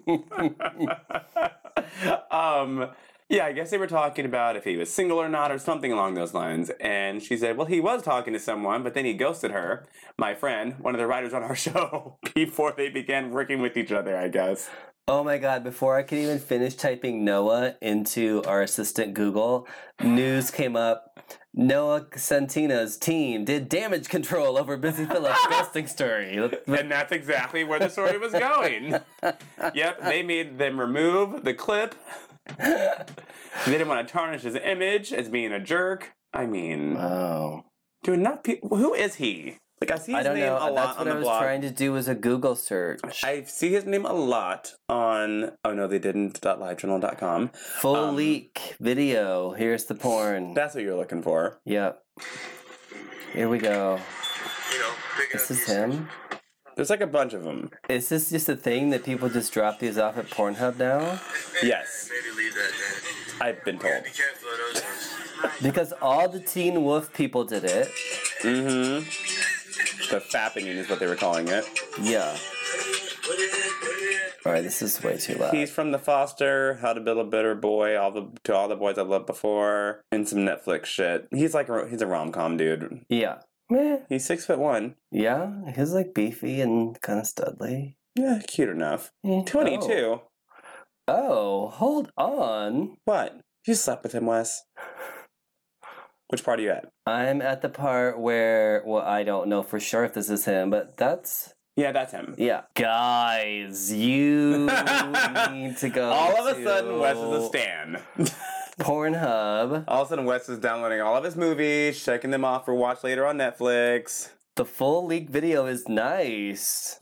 um, yeah, I guess they were talking about if he was single or not, or something along those lines. And she said, "Well, he was talking to someone, but then he ghosted her." My friend, one of the writers on our show, before they began working with each other, I guess. Oh my God, before I could even finish typing Noah into our assistant Google, news came up. Noah Centina's team did damage control over Busy Phillips' ghosting story. And that's exactly where the story was going. Yep, they made them remove the clip. They didn't want to tarnish his image as being a jerk. I mean, Oh. do enough people... Who is he? Like, I see his I don't name know. a lot That's what on I the was blog. trying to do was a Google search. I see his name a lot on, oh no, they didn't, live journal dot com. Full um, leak video. Here's the porn. That's what you're looking for. Yep. Here we go. You know, big This up is these- him. There's like a bunch of them. Is this just a thing that people just drop these off at Pornhub now? Yes. Maybe leave that there. I've been told. Be careful of those ones. Because all the Teen Wolf people did it. Mm-hmm. The fapping is what they were calling it. Yeah. Alright, this is way too loud. He's from The Foster, How to Build a Better Boy, all the to all the boys I loved before, and some Netflix shit. He's like a, he's a rom com dude. Yeah. Meh. He's six foot one. Yeah, he's like beefy and kind of studly. Yeah, cute enough. Eh, Twenty oh. two. Oh, hold on. What? You slept with him, Wes? Which part are you at? I'm at the part where, well, I don't know for sure if this is him, but that's, Yeah, that's him. yeah. Guys, you need to go All of a to sudden, Wes is a stan. Pornhub. All of a sudden, Wes is downloading all of his movies, checking them off for watch later on Netflix. The full leak video is nice.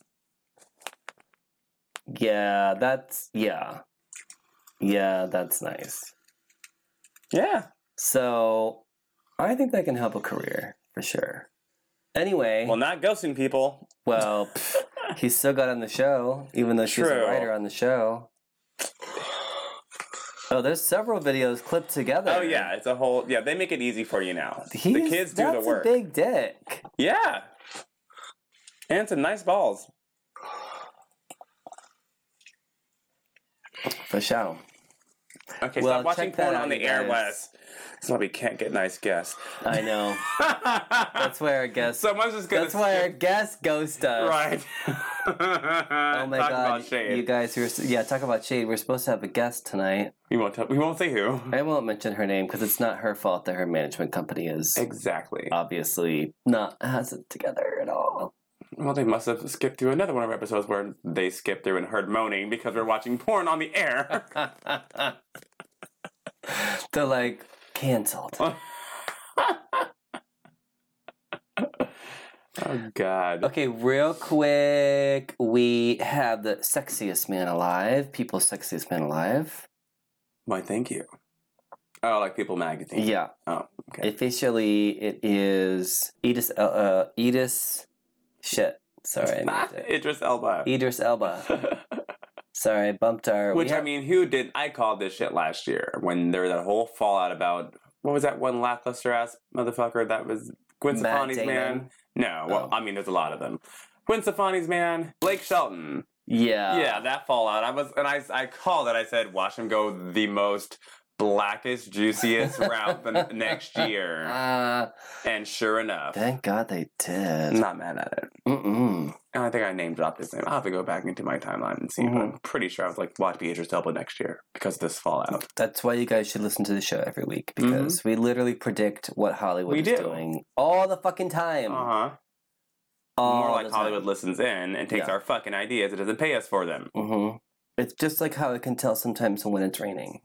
Yeah, that's, yeah. Yeah, that's nice. Yeah. So, I think that can help a career, for sure. Anyway, Well, not ghosting people. well, pff, he's still got on the show, even though she's True. a writer on the show. Oh, there's several videos clipped together. Oh, yeah, it's a whole... Yeah, they make it easy for you now. He's, the kids do the that's work. a big dick. Yeah. And some nice balls. For sure. Okay, Well, stop watching check that porn out, on the you air, guys. Wes. That's why we can't get nice guests. I know. That's why our guests. Someone's just gonna That's why our skip- guests ghost us. Right. Oh my Talk god, about shade. you guys were yeah, talk about shade. We're supposed to have a guest tonight. We won't. Tell, we won't say who. I won't mention her name because it's not her fault that her management company is Exactly. obviously not has it together at all. Well, they must have skipped through another one of our episodes where they skipped through and heard moaning because we're watching porn on the air. They're like canceled. Oh God. Okay, real quick, we have the sexiest man alive. People's sexiest man alive. Why? Thank you. Oh, like People Magazine. Yeah. Oh, okay. Officially, it is Idris. Uh, uh, Idris. Shit. Sorry, I Not made it. Idris Elba. Idris Elba. Sorry, I bumped our. Which we have- I mean, who did? I called this shit last year when there was that whole fallout about what was that one lackluster ass motherfucker that was Gwen Matt Stefani's Damon? man? No, well, Oh. I mean, there's a lot of them. Gwen Stefani's man, Blake Shelton. Yeah. Yeah, that fallout. I was, and I, I called it. I said, watch him go the most blackest, juiciest route the n- next year. Uh, And sure enough, thank God they did. I'm not mad at it. Mm-mm. And I think I name dropped his name. I'll have to go back into my timeline and see. But Mhm. I'm pretty sure I was like, watch Beatrice Elba next year because of this fallout. That's why you guys should listen to the show every week because we literally predict what Hollywood We is do. doing all the fucking time. Uh huh. All More like the time. Hollywood listens in and takes Yeah. our fucking ideas. It doesn't pay us for them. Mm-hmm. It's just like how I can tell sometimes when it's raining.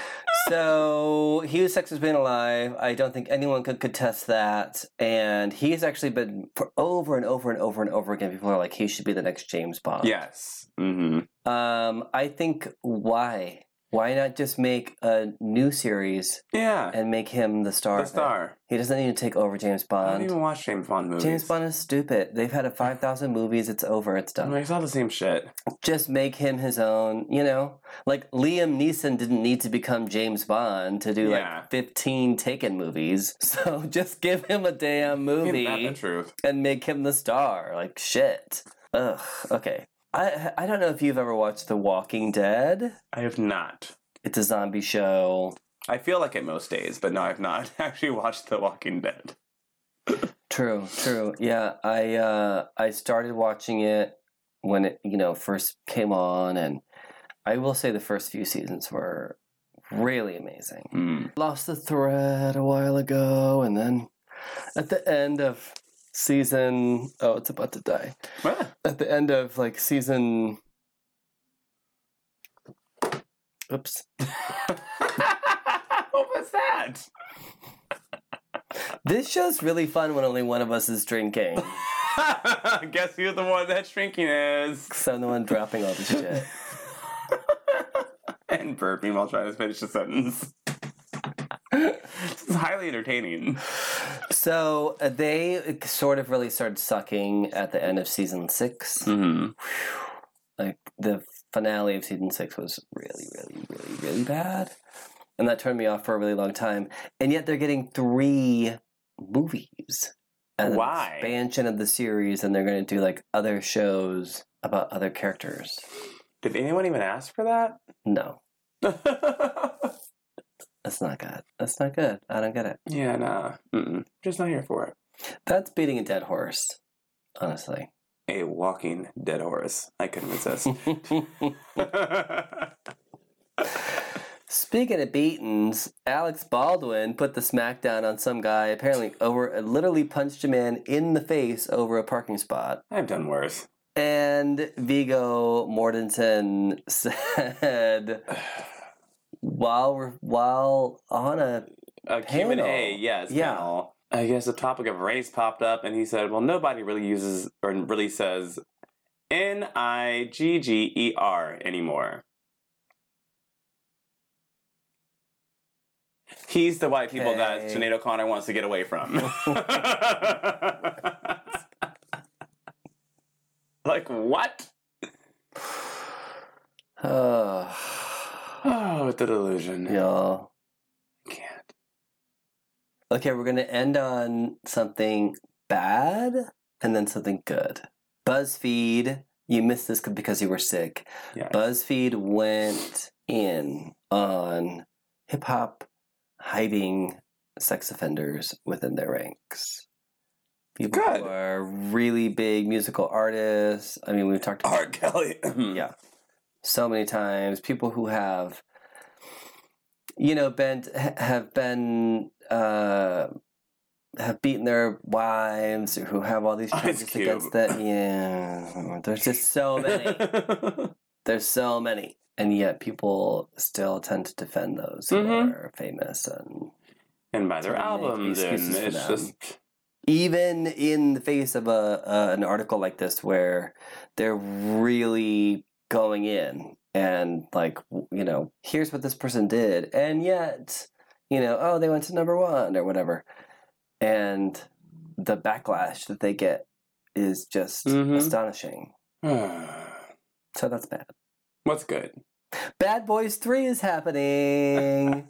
So he was sexiest man alive. I don't think anyone could contest that. And he's actually been for over and over and over and over again. People are like, he should be the next James Bond. Yes. Mm-hmm. Um, I think why? Why not just make a new series Yeah. and make him the star? The of it? star. He doesn't need to take over James I don't Bond. even watch James Bond movies. James Bond is stupid. They've had a five thousand movies. It's over. It's I'm done. like, it's all the same shit. Just make him his own, you know? Like Liam Neeson didn't need to become James Bond to do Yeah. like fifteen Taken movies. So just give him a damn Isn't movie that the truth? and make him the star. Like shit. Ugh. Okay. I I don't know if you've ever watched The Walking Dead. I have not. It's a zombie show. I feel like it most days, but no, I've not actually watched The Walking Dead. True, true. Yeah, I uh I started watching it when it, you know, first came on, and I will say the first few seasons were really amazing. Mm. Lost the thread a while ago, and then at the end of season oh, it's about to die. Ah. At the end of like season oops. What was that? This show's really fun when only one of us is drinking. Guess who the one that's drinking is? So I'm the one dropping all the shit. And burping while trying to finish the sentence. This is highly entertaining. So uh, they sort of really started sucking at the end of season six. Mm-hmm. Like the finale of season six was really, really, really, really bad. And that turned me off for a really long time. And yet they're getting three movies. As Why? An expansion of the series, and they're going to do like other shows about other characters. Did anyone even ask for that? No, that's not good. That's not good. I don't get it. Yeah, nah. Mm-mm. Just not here for it. That's beating a dead horse, honestly. A walking dead horse. I couldn't resist. Speaking of beatings, Alex Baldwin put the smackdown on some guy. Apparently, over literally punched a man in the face over a parking spot. I've done worse. And Viggo Mortensen said, while we're while on a A Q and A, Panel. yes, Yeah. panel. I guess the topic of race popped up, and he said, well, nobody really uses or really says N I G G E R anymore. He's the white people that Okay. Sinead O'Connor wants to get away from. Like, what? uh, Oh, the delusion. y'all. Can't. Okay, we're gonna end on something bad and then something good. BuzzFeed, you missed this because you were sick. Yeah. BuzzFeed went in on hip hop hiding sex offenders within their ranks. People Good. who are really big musical artists. I mean, we've talked about Art Kelly. yeah, so many times. People who have, you know, been have been uh, have beaten their wives, or who have all these Ice charges Cube. against them. Yeah, there's just so many. There's so many, and yet people still tend to defend those who Mhm. are famous, and And by their To make albums, and excuses for it's them. just even in the face of a, a an article like this where they're really going in and like w- you know, here's what this person did, and yet you know, oh, they went to number one or whatever, and the backlash that they get is just Mhm. astonishing. So that's bad. what's good? Bad Boys three is happening.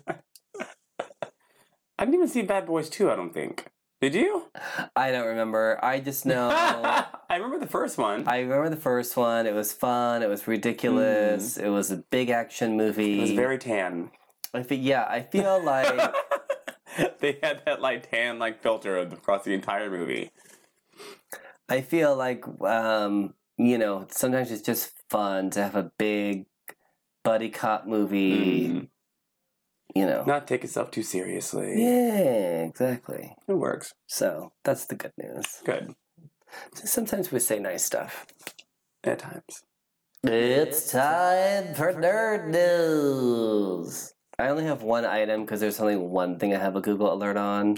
I didn't even see Bad Boys two, I don't think. Did you? I don't remember. I just know. I remember the first one. I remember the first one. It was fun. It was ridiculous. It was a big action movie. It was very tan. I feel, yeah, I feel like They had that like tan like filter across the entire movie. I feel like um, you know, sometimes it's just fun to have a big buddy cop movie. Mhm. You know. Not take itself too seriously. Yeah, exactly. It works. So that's the good news. Good. Sometimes we say nice stuff. At times. It's time for nerd news. I only have one item because there's only one thing I have a Google alert on.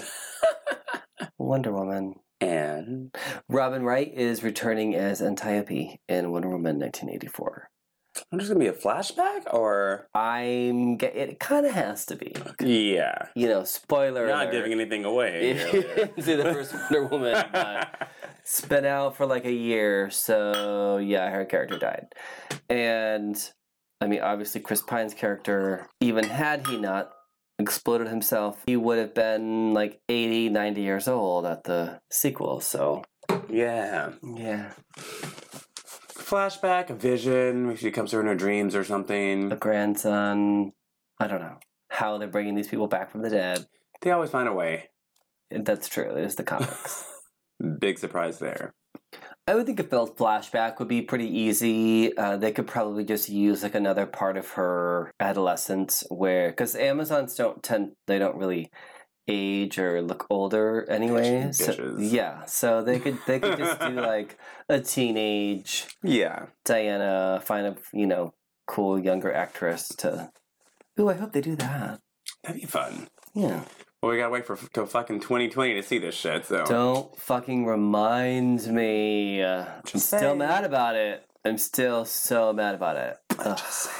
Wonder Woman. And Robin Wright is returning as Antiope in Wonder Woman nineteen eighty-four. I'm just gonna be a flashback, or I'm get it kind of has to be. yeah, You know, spoiler not alert. giving anything away. If you didn't see the first Wonder Woman, but it's been out for like a year, so yeah, her character died. And I mean, obviously, Chris Pine's character, even had he not exploded himself, he would have been like eighty, ninety years old at the sequel, so yeah. yeah. Flashback, a vision. Maybe she comes to her in her dreams or something. The grandson, I don't know how they're bringing these people back from the dead. They always find a way. That's true, there's the comics. Big surprise there. I would think a Bell's flashback would be pretty easy. Uh, they could probably just use like another part of her adolescence, where because Amazons don't tend they don't really age or look older anyway. Bitches, So, bitches. yeah, so they could they could just do like a teenage Yeah. Diana, find a you know cool younger actress to. Ooh, I hope they do that. That'd be fun. Yeah. Well, we gotta wait for till fucking twenty twenty to see this shit, so. Don't fucking remind me. Uh, I'm Just still saying. mad about it. I'm still so mad about it. Ugh.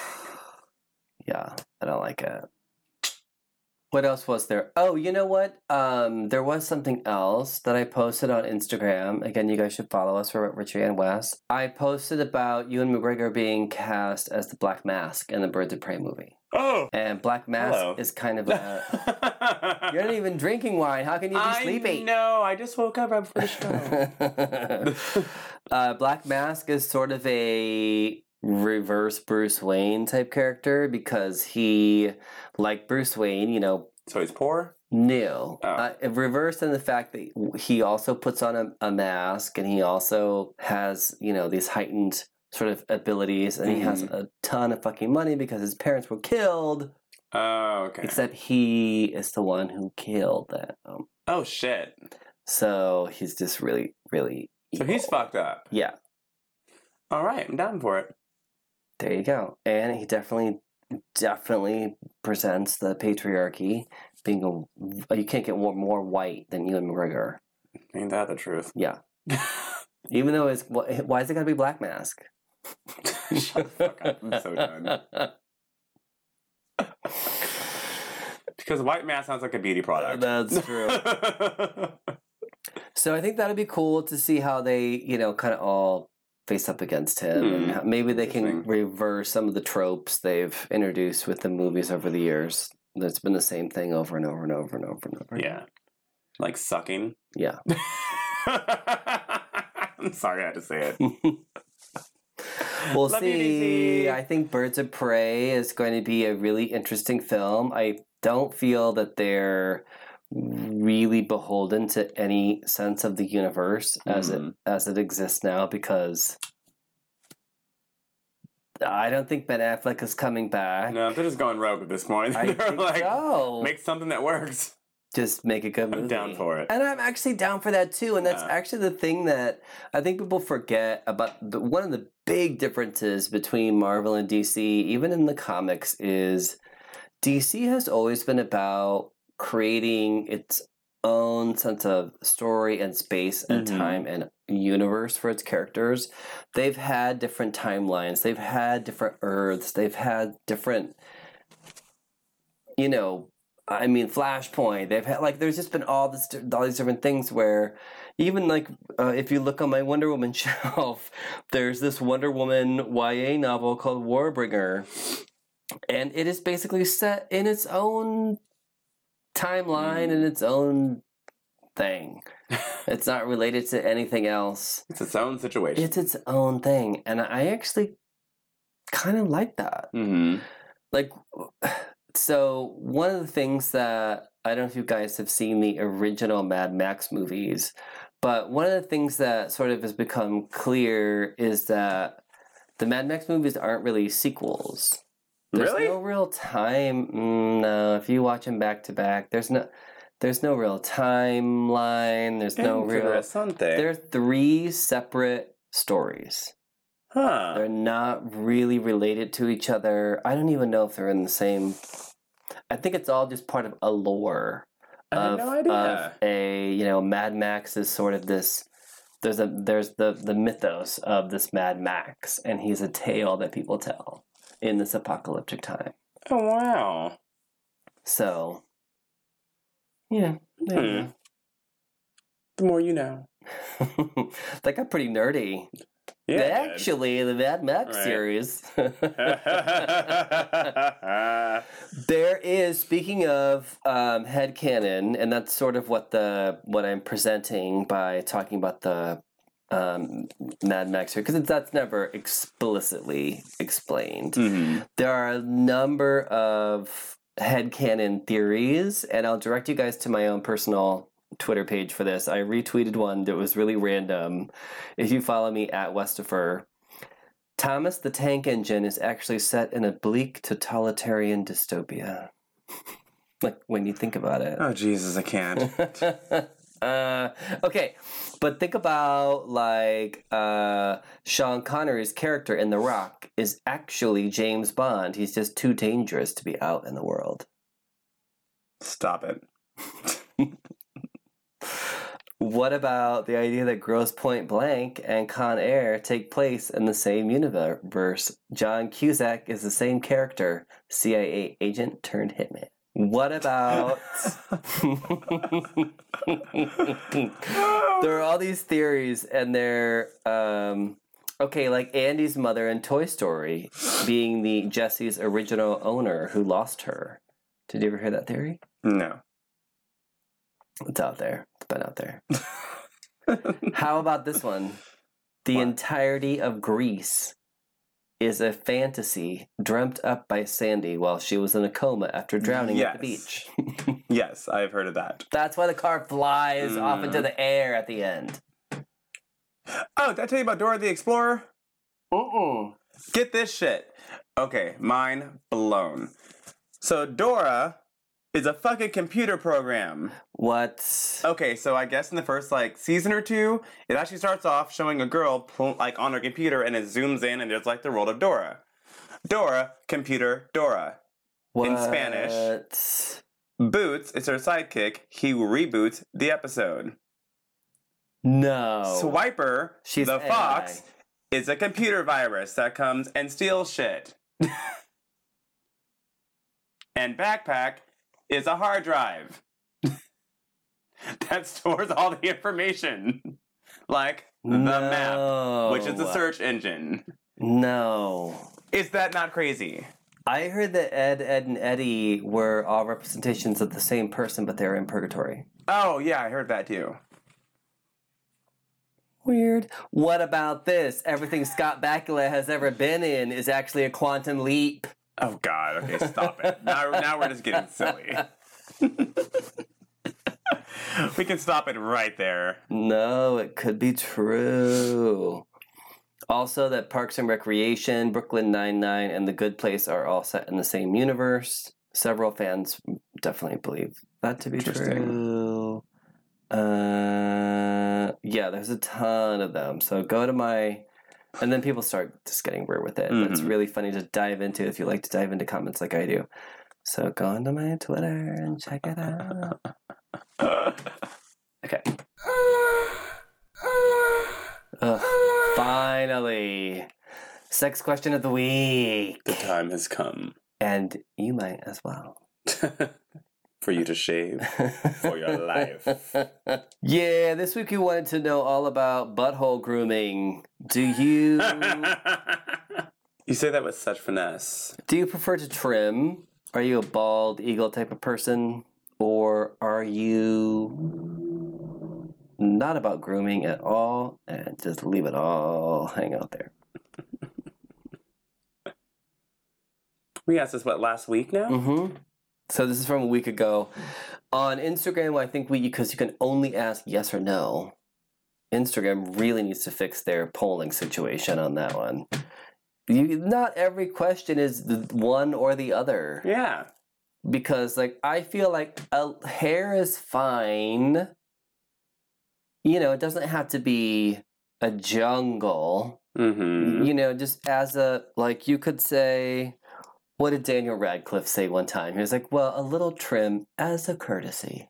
Yeah, I don't like it. What else was there? Oh, you know what? Um, there was something else that I posted on Instagram. Again, you guys should follow us for Richie and West. I posted about Ewan McGregor being cast as the Black Mask in the Birds of Prey movie. Oh! And Black Mask Hello. is kind of a... You're not even drinking wine. How can you be I sleepy? know. I just woke up right before the show. uh, Black Mask is sort of a reverse Bruce Wayne type character because he, like Bruce Wayne, you know, So he's poor? no. Oh. Uh, reversed in the fact that he also puts on a, a mask and he also has, you know, these heightened sort of abilities and he has Mhm. a ton of fucking money because his parents were killed, Oh, okay. except he is the one who killed them. Oh, shit. So he's just really, really So he's evil. fucked up. Yeah. All right, I'm down for it. There you go. And he definitely, definitely presents the patriarchy being a. You can't get more, more white than Ewan McGregor. Ain't that the truth? Yeah. Even though it's. Why is it got to be Black Mask? Shut the fuck up. I'm so done. Because white mask sounds like a beauty product. That's true. So I think that'd be cool to see how they, you know, kind of all face up against him. Hmm. And how, maybe they can Interesting. reverse some of the tropes they've introduced with the movies over the years. It's been the same thing over and over and over and over and over. Yeah. Like sucking. Yeah. I'm sorry I had to say it. We'll Love you, see. D C. I think Birds of Prey is going to be a really interesting film. I don't feel that they're really beholden to any sense of the universe as Mhm. it as it exists now, because I don't think Ben Affleck is coming back. No, they're just going rogue at this point. I They're think like, so. make something that works. Just make a good movie. I'm down for it. And I'm actually down for that too. And that's Yeah. actually the thing that I think people forget about. The, one of the big differences between Marvel and D C, even in the comics, is D C has always been about creating its own sense of story and space and Mhm. time and universe for its characters. They've had different timelines. They've had different Earths. They've had different, you know, I mean, Flashpoint. They've had like there's just been all this, all these different things where even like uh, if you look on my Wonder Woman shelf, there's this Wonder Woman Y A novel called Warbringer, and it is basically set in its own timeline and its own thing. It's not related to anything else. It's its own situation. It's its own thing, and I actually kind of like that. Mm-hmm. Like, so one of the things that I don't know if you guys have seen the original Mad Max movies, but one of the things that sort of has become clear is that the Mad Max movies aren't really sequels. There's Really? no real time. mm, No, if you watch them back to back, there's no, there's no real timeline. There's no real. Interessante. They're three separate stories. Huh. They're not really related to each other. I don't even know if they're in the same. I think it's all just part of a lore. I had Of, no idea. of a you know Mad Max is sort of this. There's a there's the the mythos of this Mad Max, and he's a tale that people tell in this apocalyptic time. Oh, wow. So, yeah, there you Hmm. The more you know. go. That got pretty nerdy. Yeah. it did. Actually, the Mad Max Right. series. There is, speaking of um, headcanon, and that's sort of what the what I'm presenting by talking about the um, Mad Max here, because that's never explicitly explained. Mhm. There are a number of headcanon theories, and I'll direct you guys to my own personal Twitter page for this. I retweeted one that was really random. If you follow me at Westifer, Thomas the Tank Engine is actually set in a bleak totalitarian dystopia. Like when you think about it. Oh, Jesus, I can't. uh, okay, but think about like uh, Sean Connery's character in The Rock is actually James Bond. He's just too dangerous to be out in the world. Stop it. What about the idea that Grosse Point Blank and Con Air take place in the same universe? John Cusack is the same character, C I A agent turned hitman. What about... There are all these theories, and they're... Um, okay, like Andy's mother in Toy Story being the Jessie's original owner who lost her. Did you ever hear that theory? No. It's out there. It's been out there. How about this one? The What? entirety of Grease is a fantasy dreamt up by Sandy while she was in a coma after drowning at the Yes. beach. Yes, I've heard of that. That's why the car flies off Mm. into the air at the end. Oh, did I tell you about Dora the Explorer? Mm-mm. Get this shit. Okay, mind blown. So Dora is a fucking computer program. What? Okay, so I guess in the first like season or two, it actually starts off showing a girl pl- like on her computer, and it zooms in, and there's like the world of Dora. Dora, computer, Dora. In Spanish. What? Boots is her sidekick. He reboots the episode. No. Swiper, She's the A I. fox, is a computer virus that comes and steals shit. And Backpack is a hard drive that stores all the information. Like the map, which is the No. search engine. No. Is that not crazy? I heard that Ed, Ed, and Eddie were all representations of the same person, but they were in purgatory. Oh, yeah, I heard that too. Weird. What about this? Everything Scott Bakula has ever been in is actually a quantum leap. Oh, God. Okay, stop it. Now, now we're just getting silly. We can stop it right there. No, it could be true. Also, that Parks and Recreation, Brooklyn Nine-Nine, and The Good Place are all set in the same universe. Several fans definitely believe that to be true. Uh, yeah, there's a ton of them. So go to my... And then people start just getting weird with it. Mm-hmm. It's really funny to dive into if you like to dive into comments like I do. So go onto my Twitter and check it out. Okay. Ugh, finally. Sex question of the week. The time has come. And you might as well. For you to shave for your life. Yeah, this week we wanted to know all about butthole grooming. Do you... You say that with such finesse. Do you prefer to trim? Are you a bald eagle type of person? Or are you not about grooming at all and just leave it all hang out there? We asked this, what, last week now? Mm-hmm. So this is from a week ago. On Instagram, I think we, because you can only ask yes or no, Instagram really needs to fix their polling situation on that one. You, not every question is the one or the other. Yeah. Because, like, I feel like a hair is fine. You know, it doesn't have to be a jungle. Mm-hmm. You know, just as a, like, you could say... What did Daniel Radcliffe say one time? He was like, well, a little trim as a courtesy.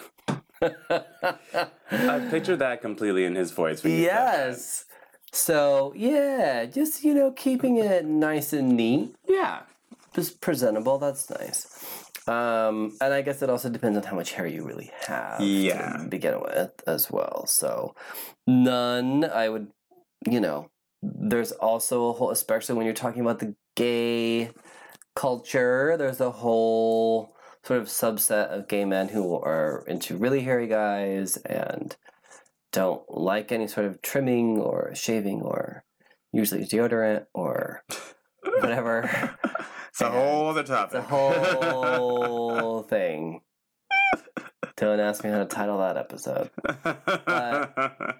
I pictured that completely in his voice. When you yes. So, yeah, just, you know, keeping it nice and neat. Yeah. Just presentable. That's nice. Um, and I guess it also depends on how much hair you really have yeah. to begin with as well. So, none, I would, you know, there's also a whole, especially when you're talking about the gay... culture, there's a whole sort of subset of gay men who are into really hairy guys and don't like any sort of trimming or shaving or usually deodorant or whatever. It's a whole other topic. It's a whole thing. Don't ask me how to title that episode. But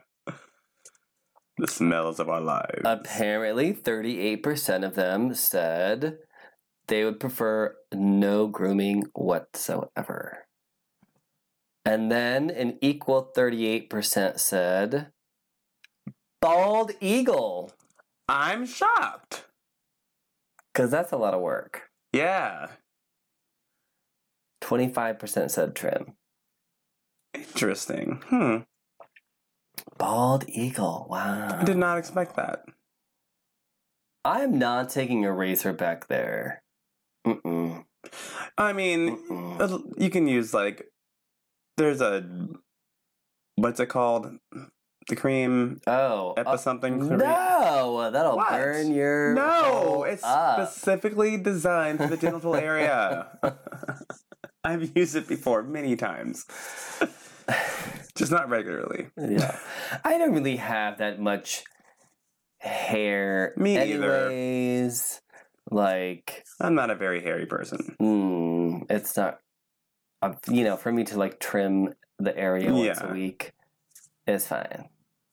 the smells of our lives. Apparently, thirty-eight percent of them said they would prefer no grooming whatsoever. And then an equal thirty-eight percent said bald eagle. I'm shocked. Because that's a lot of work. Yeah. twenty-five percent said trim. Interesting. Hmm. Bald eagle. Wow. I did not expect that. I'm not taking a razor back there. Mm-mm. I mean, Mm-mm. you can use, like, there's a, what's it called? The cream? Oh. Epa uh, something? Cream. No! That'll what? burn your... No! It's up. Specifically designed for the genital area. I've used it before many times. Just not regularly. Yeah. I don't really have that much hair. Me anyways. either. Like, I'm not a very hairy person. Mm, it's not, uh, you know, for me to like trim the area yeah. once a week is fine.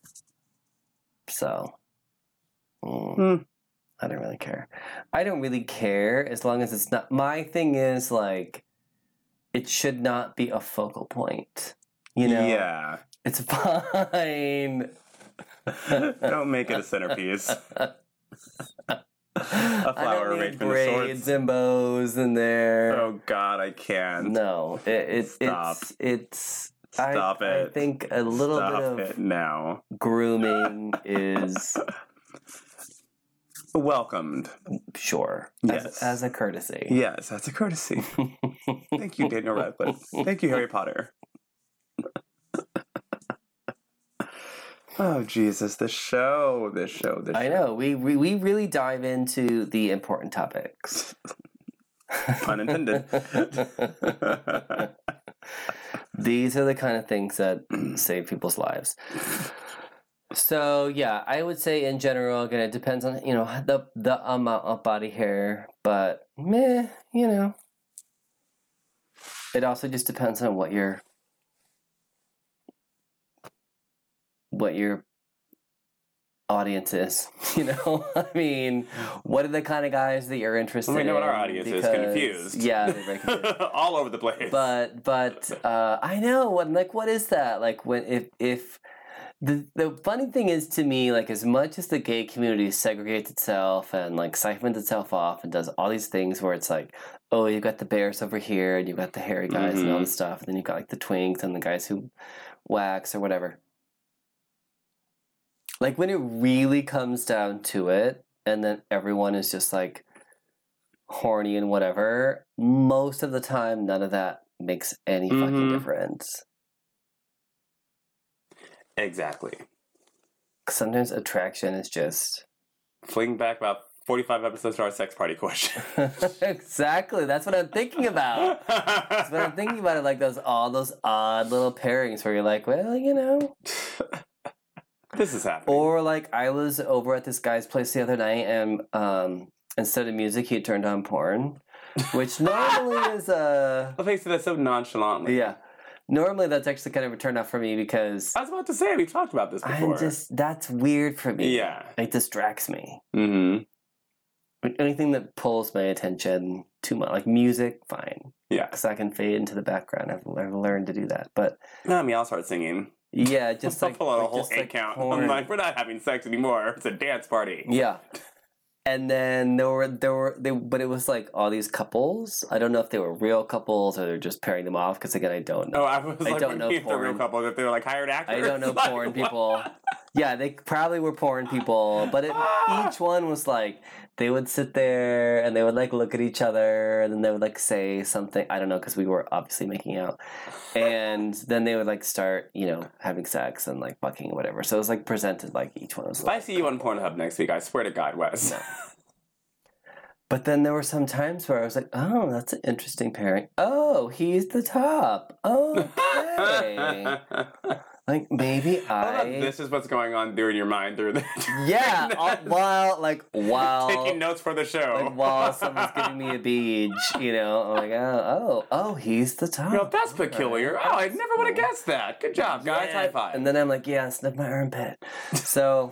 So, mm, mm. I don't really care. I don't really care as long as it's not. My thing is like, it should not be a focal point. You know? Yeah. It's fine. Don't make it a centerpiece. A flower arrangement braids of sorts. And bows in there. Oh God, I can't. No, it, it Stop. it's it's. Stop I, it. I think a little Stop bit of it now. grooming is welcomed. Sure. Yes, as, as a courtesy. Yes, that's a courtesy. Thank you, Daniel Radcliffe. Thank you, Harry Potter. Oh, Jesus, this show, this show, this show. I know, we, we, we really dive into the important topics. Pun intended. These are the kind of things that save people's lives. So, yeah, I would say in general, again, it depends on, you know, the, the amount of body hair, but meh, you know. It also just depends on what you're what your audience is. You know, I mean, what are the kind of guys that you're interested in? We know what our audience is, confused. Yeah, they're very confused. All over the place. But but uh, I know what like what is that like when if if the the funny thing is to me like as much as the gay community segregates itself and like siphons itself off and does all these things where it's like, oh, you got the bears over here and you got the hairy guys Mhm. and all this stuff, and then you got like the twinks and the guys who wax or whatever. Like when it really comes down to it, and then everyone is just like horny and whatever, most of the time none of that makes any fucking Mhm. difference. Exactly. Sometimes attraction is just Fling back about forty-five episodes to our sex party question. exactly. That's what I'm thinking about. That's what I'm thinking about. It like those all those odd little pairings where you're like, well, you know. This is happening. Or like I was over at this guy's place the other night, and um, instead of music, he turned on porn, which normally is a I think that's so nonchalantly. yeah. Normally, that's actually kind of a turn off for me because I was about to say, we talked about this before. I'm just that's weird for me. Yeah. It distracts me. Mm-hmm. Anything that pulls my attention too much, like music, fine. Yeah. Because I can fade into the background. I've, I've learned to do that. But No, I mean, I'll start singing. yeah, just I'll like pull out a like, whole just eight like count. porn. I'm like, we're not having sex anymore. It's a dance party. Yeah. And then there were there were they, but it was like all these couples. I don't know if they were real couples or they're just pairing them off. Because again, I don't know. Oh, I was I like, don't when know you meet the real porn. couple, if they were like hired actors. I don't know Like, porn what? people. Yeah, they probably were porn people, but it, Ah! each one was like they would sit there and they would like look at each other and then they would like say something. I don't know because we were obviously making out, and then they would like start you know having sex and like fucking or whatever. So it was like presented like each one was. If I Like, see you on Pornhub next week, I swear to God, Wes. No. But then there were some times where I was like, oh, that's an interesting pairing. Oh, he's the top. Okay. Like maybe I love I. this is what's going on through in your mind through the Yeah, all, while like while taking notes for the show. like while someone's giving me a beach, you know, I'm like, oh, oh, oh, he's the top. You know, that's peculiar. Oh, I never would have guessed that. Good job, guys. Yeah. High five. And then I'm like, yeah, sniff my armpit. So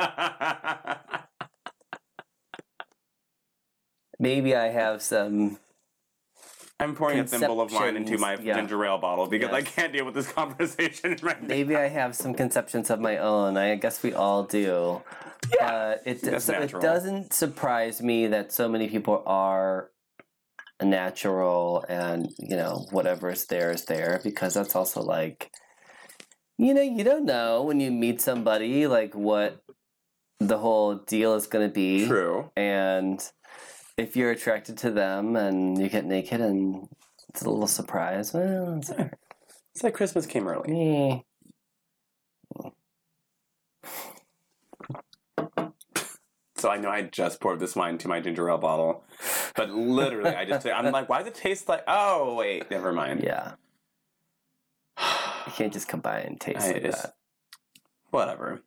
maybe I have some. I'm pouring a thimble of wine into my Conceptions, yeah. ginger ale bottle because I Yes. can't deal with this conversation right now. Maybe I have some conceptions of my own. I guess we all do. Yeah, Uh, it, that's so it natural. doesn't surprise me that so many people are natural and, you know, whatever is there is there because that's also like, you know, you don't know when you meet somebody like what the whole deal is going to be. True. And if you're attracted to them and you get naked and it's a little surprise, well, it's all right. It's like Christmas came early. Eh. So I know I just poured this wine into my ginger ale bottle, but literally I just I'm like, why does it taste like? Oh wait, never mind. Yeah. You can't just come by and taste I like just- that. Whatever.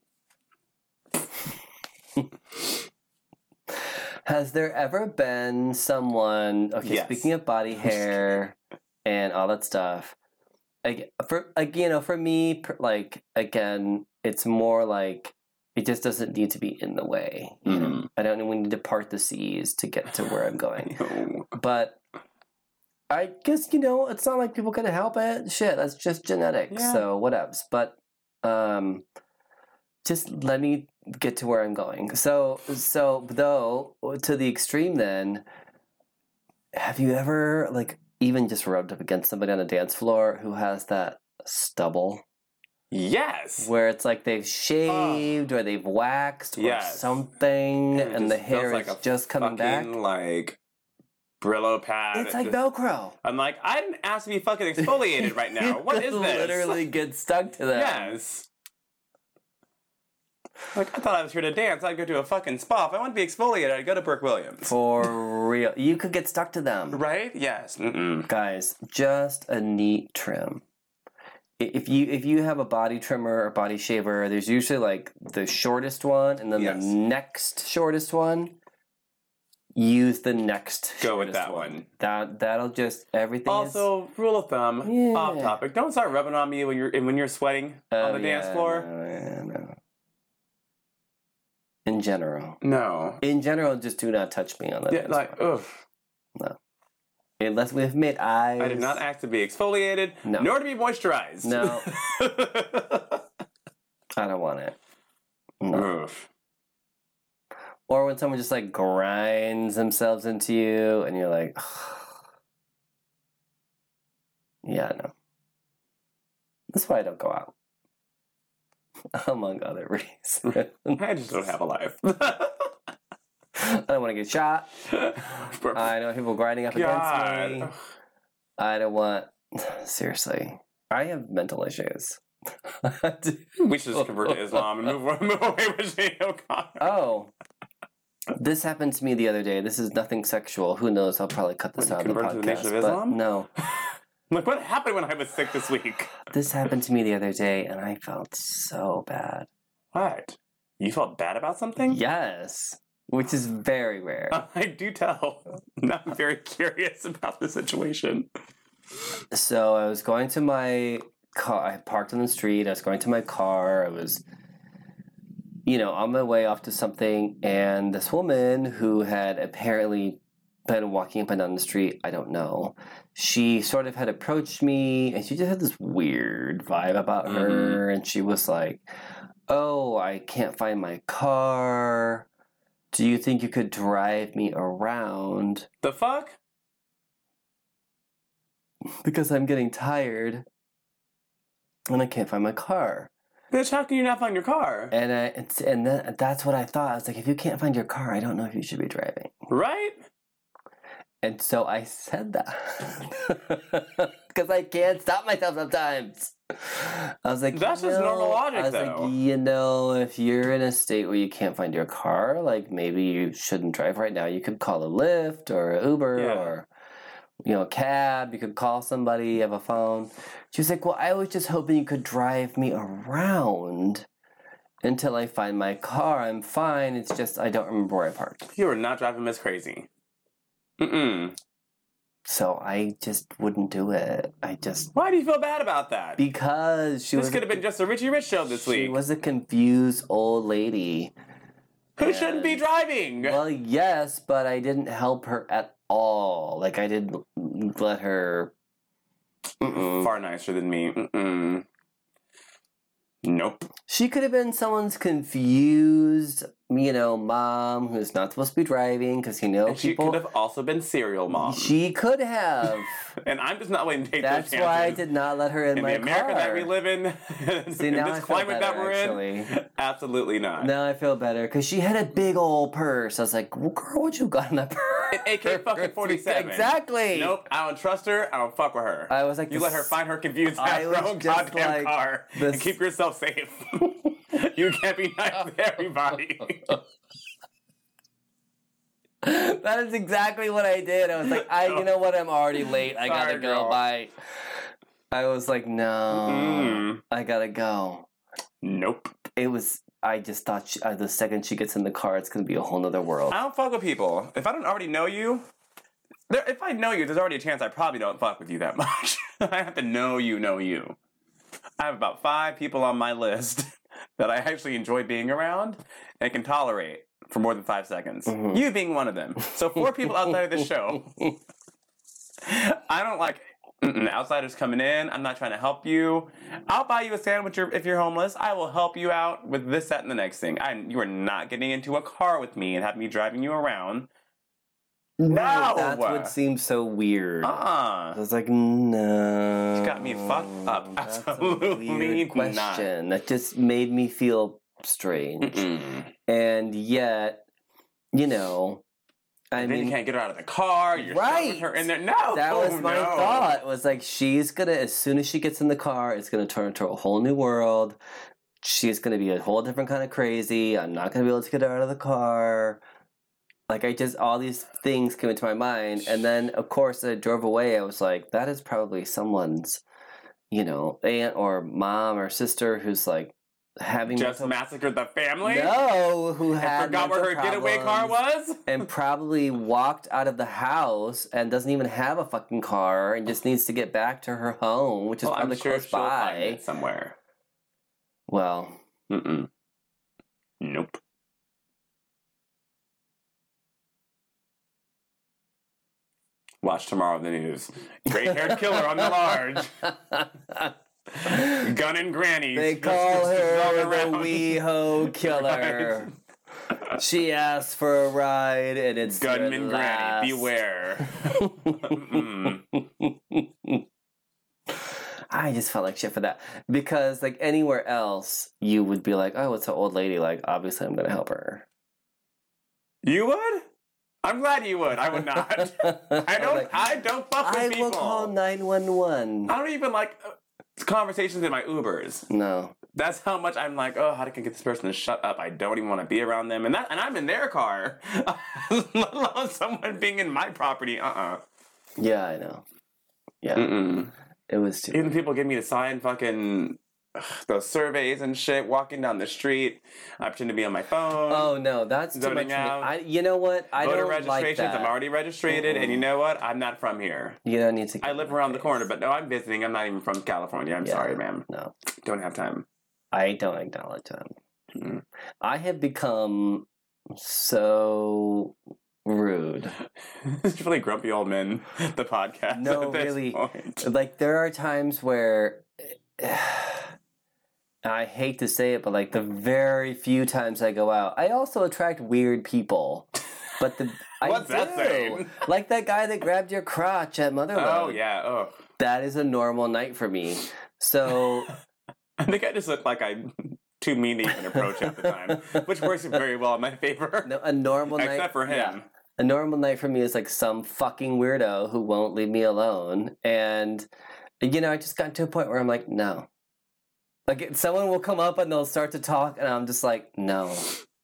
Has there ever been someone? Okay, Yes. speaking of body hair and all that stuff, like for like you know, for me, per- like again, it's more like it just doesn't need to be in the way. You know? Mhm. I don't know. We need to part the seas to get to where I'm going. No. But I guess you know, it's not like people can help it. Shit, that's just genetics. Yeah. So whatevs. But um, just let me get to where I'm going. So, so though to the extreme, then have you ever like even just rubbed up against somebody on a dance floor who has that stubble Yes. where it's like they've shaved or they've waxed or Yes. something, It and the just feels hair like is a just coming back? fucking, like Brillo pad. It's It like just- Velcro. I'm like, I didn't ask to be fucking exfoliated right now. What You is this? literally get stuck to that. Yes. Like, I thought I was here to dance. I'd go to a fucking spa. If I want to be exfoliated, I'd go to Burke Williams. For real. You could get stuck to them. Right? Yes. Mm-mm. Guys, just a neat trim. I- If you if you have a body trimmer or body shaver, there's usually like the shortest one and then Yes. the next shortest one. use the next Go with shortest that one. That that'll just everything. Also, rule of thumb, Yeah. off topic. Don't start rubbing on me when you're when you're sweating is, on oh, the dance yeah, floor. No, yeah, no. In general, No. in general, just do not touch me on the Yeah, dance like, floor. ugh. Unless we've made eyes. I did not ask to be exfoliated, No. nor to be moisturized. No. I don't want it. No. Ugh. Or when someone just like grinds themselves into you and you're like, yeah, no. That's why I don't go out. Among other reasons. I just don't have a life. I don't want to get shot. I don't want people grinding up God. against me. I don't want. Seriously. I have mental issues. We should just convert to Islam and move, move away with Shane O'Connor. Oh. This happened to me the other day. This is nothing sexual. Who knows? I'll probably cut this What, out of the convert to the Nation podcast. of But Islam? no. Like, what happened when I was sick this week? This happened to me the other day, and I felt so bad. What? You felt bad about something? Yes. Which is very rare. I do tell. I'm very curious about the situation. So I was going to my car. I parked on the street. I was going to my car. I was, you know, on my way off to something. And this woman who had apparently been walking up and down the street, I don't know. She sort of had approached me and she just had this weird vibe about Mm-hmm. her. And she was like, oh, I can't find my car. Do you think you could drive me around? The fuck? Because I'm getting tired and I can't find my car. Bitch, how can you not find your car? And I, it's, and that, that's what I thought. I was like, if you can't find your car, I don't know if you should be driving. Right? And so I said that. Because I can't stop myself sometimes. I was like, That's you just know, normal logic, I was though. like, you know, if you're in a state where you can't find your car, like maybe you shouldn't drive right now. You could call a Lyft or an Uber Yeah. or, you know, a cab. You could call somebody, have a phone. She was like, well, I was just hoping you could drive me around until I find my car. I'm fine. It's just I don't remember where I parked. You are not driving Miss Crazy. Mm-mm. So I just wouldn't do it. I just Why do you feel bad about that? because she this was could have been just a Richie Rich show this she week. was a confused old lady. Who shouldn't be driving? Well, yes, but I didn't help her at all. Like I didn't let her. Mm-mm. Far nicer than me. Mm-mm. Nope. She could have been someone's confused, you know, mom who's not supposed to be driving because you know And she people. could have also been serial mom. She could have. and I'm just not willing to take That's those chances. why I did not let her in, in my the America car. that we live in, See, in now this I feel climate that better, we're actually. in, absolutely not. Now I feel better because she had a big old purse. I was like, well, "Girl, what you got in that purse?" An A K fucking forty-seven. Exactly. Nope, I don't trust her. I don't fuck with her. I was like, you this- let her find her confused I ass was her own just goddamn like car this- and keep yourself safe. You can't be nice to everybody. That is exactly what I did. I was like, I, you know what? I'm already late. I gotta Sorry, go. girl. Bye. I was like, no, Mm. I gotta go. Nope. It was. I just thought she, uh, the second she gets in the car, it's gonna be a whole nother world. I don't fuck with people. If I don't already know you, there, if I know you, there's already a chance I probably don't fuck with you that much. I have to know you, know you. I have about five people on my list that I actually enjoy being around and can tolerate for more than five seconds. Mhm. You being one of them. So four people outside of this show. I don't like mm-mm, outsiders coming in. I'm not trying to help you. I'll buy you a sandwich if you're homeless. I will help you out with this, that, and the next thing. I, you are not getting into a car with me and have me driving you around. No! That's what seems so weird. Uh-uh. I was like, no. You got me fucked up. That's a Absolutely weird not. question. That just made me feel strange. Mm-mm. And yet, you know, I And then mean, you can't get her out of the car. You're Right. shoving her in there. No, that was my no. thought. Was like, she's gonna, as soon as she gets in the car, it's gonna turn into a whole new world. She's gonna be a whole different kind of crazy. I'm not gonna be able to get her out of the car. Like, I just, all these things came into my mind. And then, of course, I drove away. I was like, that is probably someone's, you know, aunt or mom or sister who's like, having Just mental- massacred the family? No, who had And forgot where her mental getaway car problems was? and probably walked out of the house and doesn't even have a fucking car and just needs to get back to her home, which is Well, probably I'm sure close she'll by. find it somewhere. Well, Mm-mm. Nope. Watch tomorrow in the news. Gray-haired killer on the large. Gunning grannies. they Just- call just rolling her the around. WeHo Killer. She asked for a ride, and it's Gunman your granny, last. beware. Mm. I just felt like shit for that because, like, anywhere else, you would be like, "Oh, it's an old lady. Like, obviously, I'm gonna help her." You would? I'm glad you would. I would not. I don't. Like, I don't fuck with I people. will call nine one one. I don't even like uh, conversations in my Ubers. No. That's how much I'm like, oh, how can I get this person to shut up? I don't even want to be around them, and that, and I'm in their car, let alone someone being in my property. Uh uh Yeah, I know. Yeah, Mm-mm. it was too. Even people get me to sign fucking ugh, those surveys and shit. Walking down the street, I pretend to be on my phone. Oh no, that's too much Zoning for me. out. I, you know what? I Voter don't like registrations. that. I'm already registered, and you know what? I'm not from here. You don't need to. I live around the corner, but no, I'm visiting. I'm not even from California. I'm Yeah. sorry, ma'am. No, Don't have time. I don't acknowledge them. Mm. I have become so rude. It's really grumpy old men. The podcast. No, at this really. point. Like there are times where I hate to say it, but like the very few times I go out, I also attract weird people. But the What's I that do. saying? Like that guy that grabbed your crotch at Motherlode. Oh yeah. Oh, That is a normal night for me. So I think I just look like I'm too mean to even approach at the time, which works very well in my favor. no, a normal night, Except for him. yeah. A normal night for me is like some fucking weirdo who won't leave me alone, and you know, I just got to a point where I'm like, no. Like someone will come up and they'll start to talk, and I'm just like, no.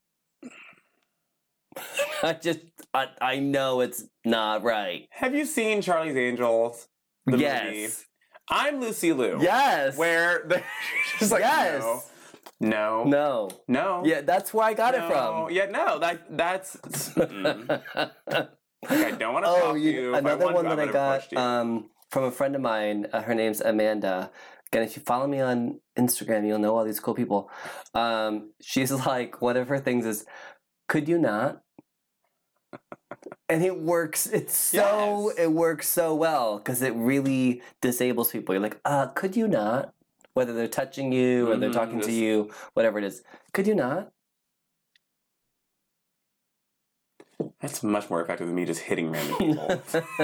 I just, I, I know it's not right. Have you seen Charlie's Angels? The yes. movie? I'm Lucy Liu. Yes. Where they're just like, yes. no. No. No. No. Yeah, that's where I got no. it from. Yeah, no, that that's. mm. Like, I don't want to Oh, talk to you, you. If another I one wanted to, that I would've approached got you. um, from a friend of mine. Uh, her name's Amanda. Again, if you follow me on Instagram, you'll know all these cool people. Um, she's like, one of her things is, could you not? And it works. It's so, Yes. it works so well because it really disables people. You're like, uh, could you not? Whether they're touching you or they're Mhm, talking to just- you, whatever it is. Could you not? That's much more effective than me just hitting random people.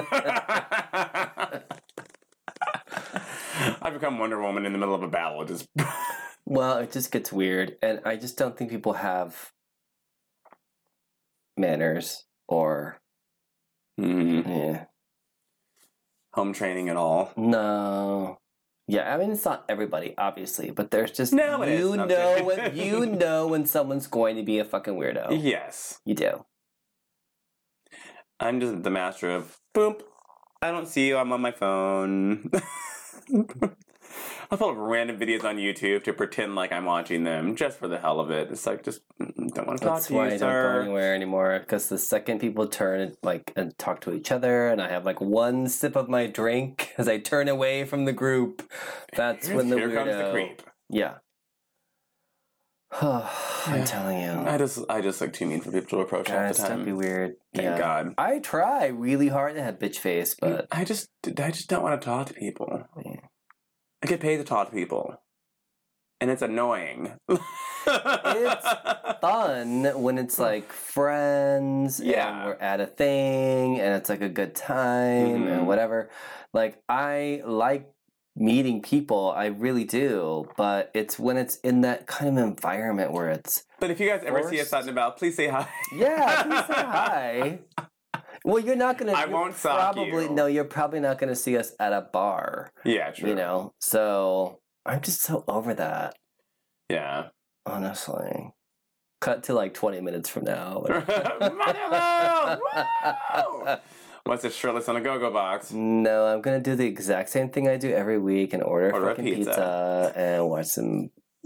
I've become Wonder Woman in the middle of a battle. Just Well, it just gets weird, and I just don't think people have manners or mm, yeah. home training at all. No. Yeah, I mean it's not everybody, obviously, but there's just No, it is. you No, I'm know kidding. when you know when someone's going to be a fucking weirdo. Yes. You do. I'm just the master of boop. I don't see you. I'm on my phone. I'll pull up random videos on YouTube to pretend like I'm watching them just for the hell of it. It's like just mm, don't want to talk That's to why you, I don't sir. go anywhere anymore. Because the second people turn and like and talk to each other, and I have like one sip of my drink as I turn away from the group, that's when the Here weirdo. comes the creep. Yeah. I'm Yeah. telling you. I just, I just like too mean for people to approach all the Guys, don't be time. weird. Thank yeah. God. I try really hard to have bitch face, but I just, I just don't want to talk to people. Yeah. I get paid to talk to people, and it's annoying. It's fun when it's like friends Yeah. and we're at a thing and it's like a good time Mhm. and whatever. Like I like meeting people, I really do, but it's when it's in that kind of environment where it's But if you guys ever see us Forced. out and about, please say hi. yeah, please say hi. Well, you're not gonna. I you're won't sock probably you. no. You're probably not gonna see us at a bar. Yeah, true. You know, so I'm just so over that. Yeah. Honestly, cut to like twenty minutes from now. Motherlode! Woo! What's this shirtless on a go-go box? No, I'm gonna do the exact same thing I do every week and order, Order a fucking pizza. pizza. and watch some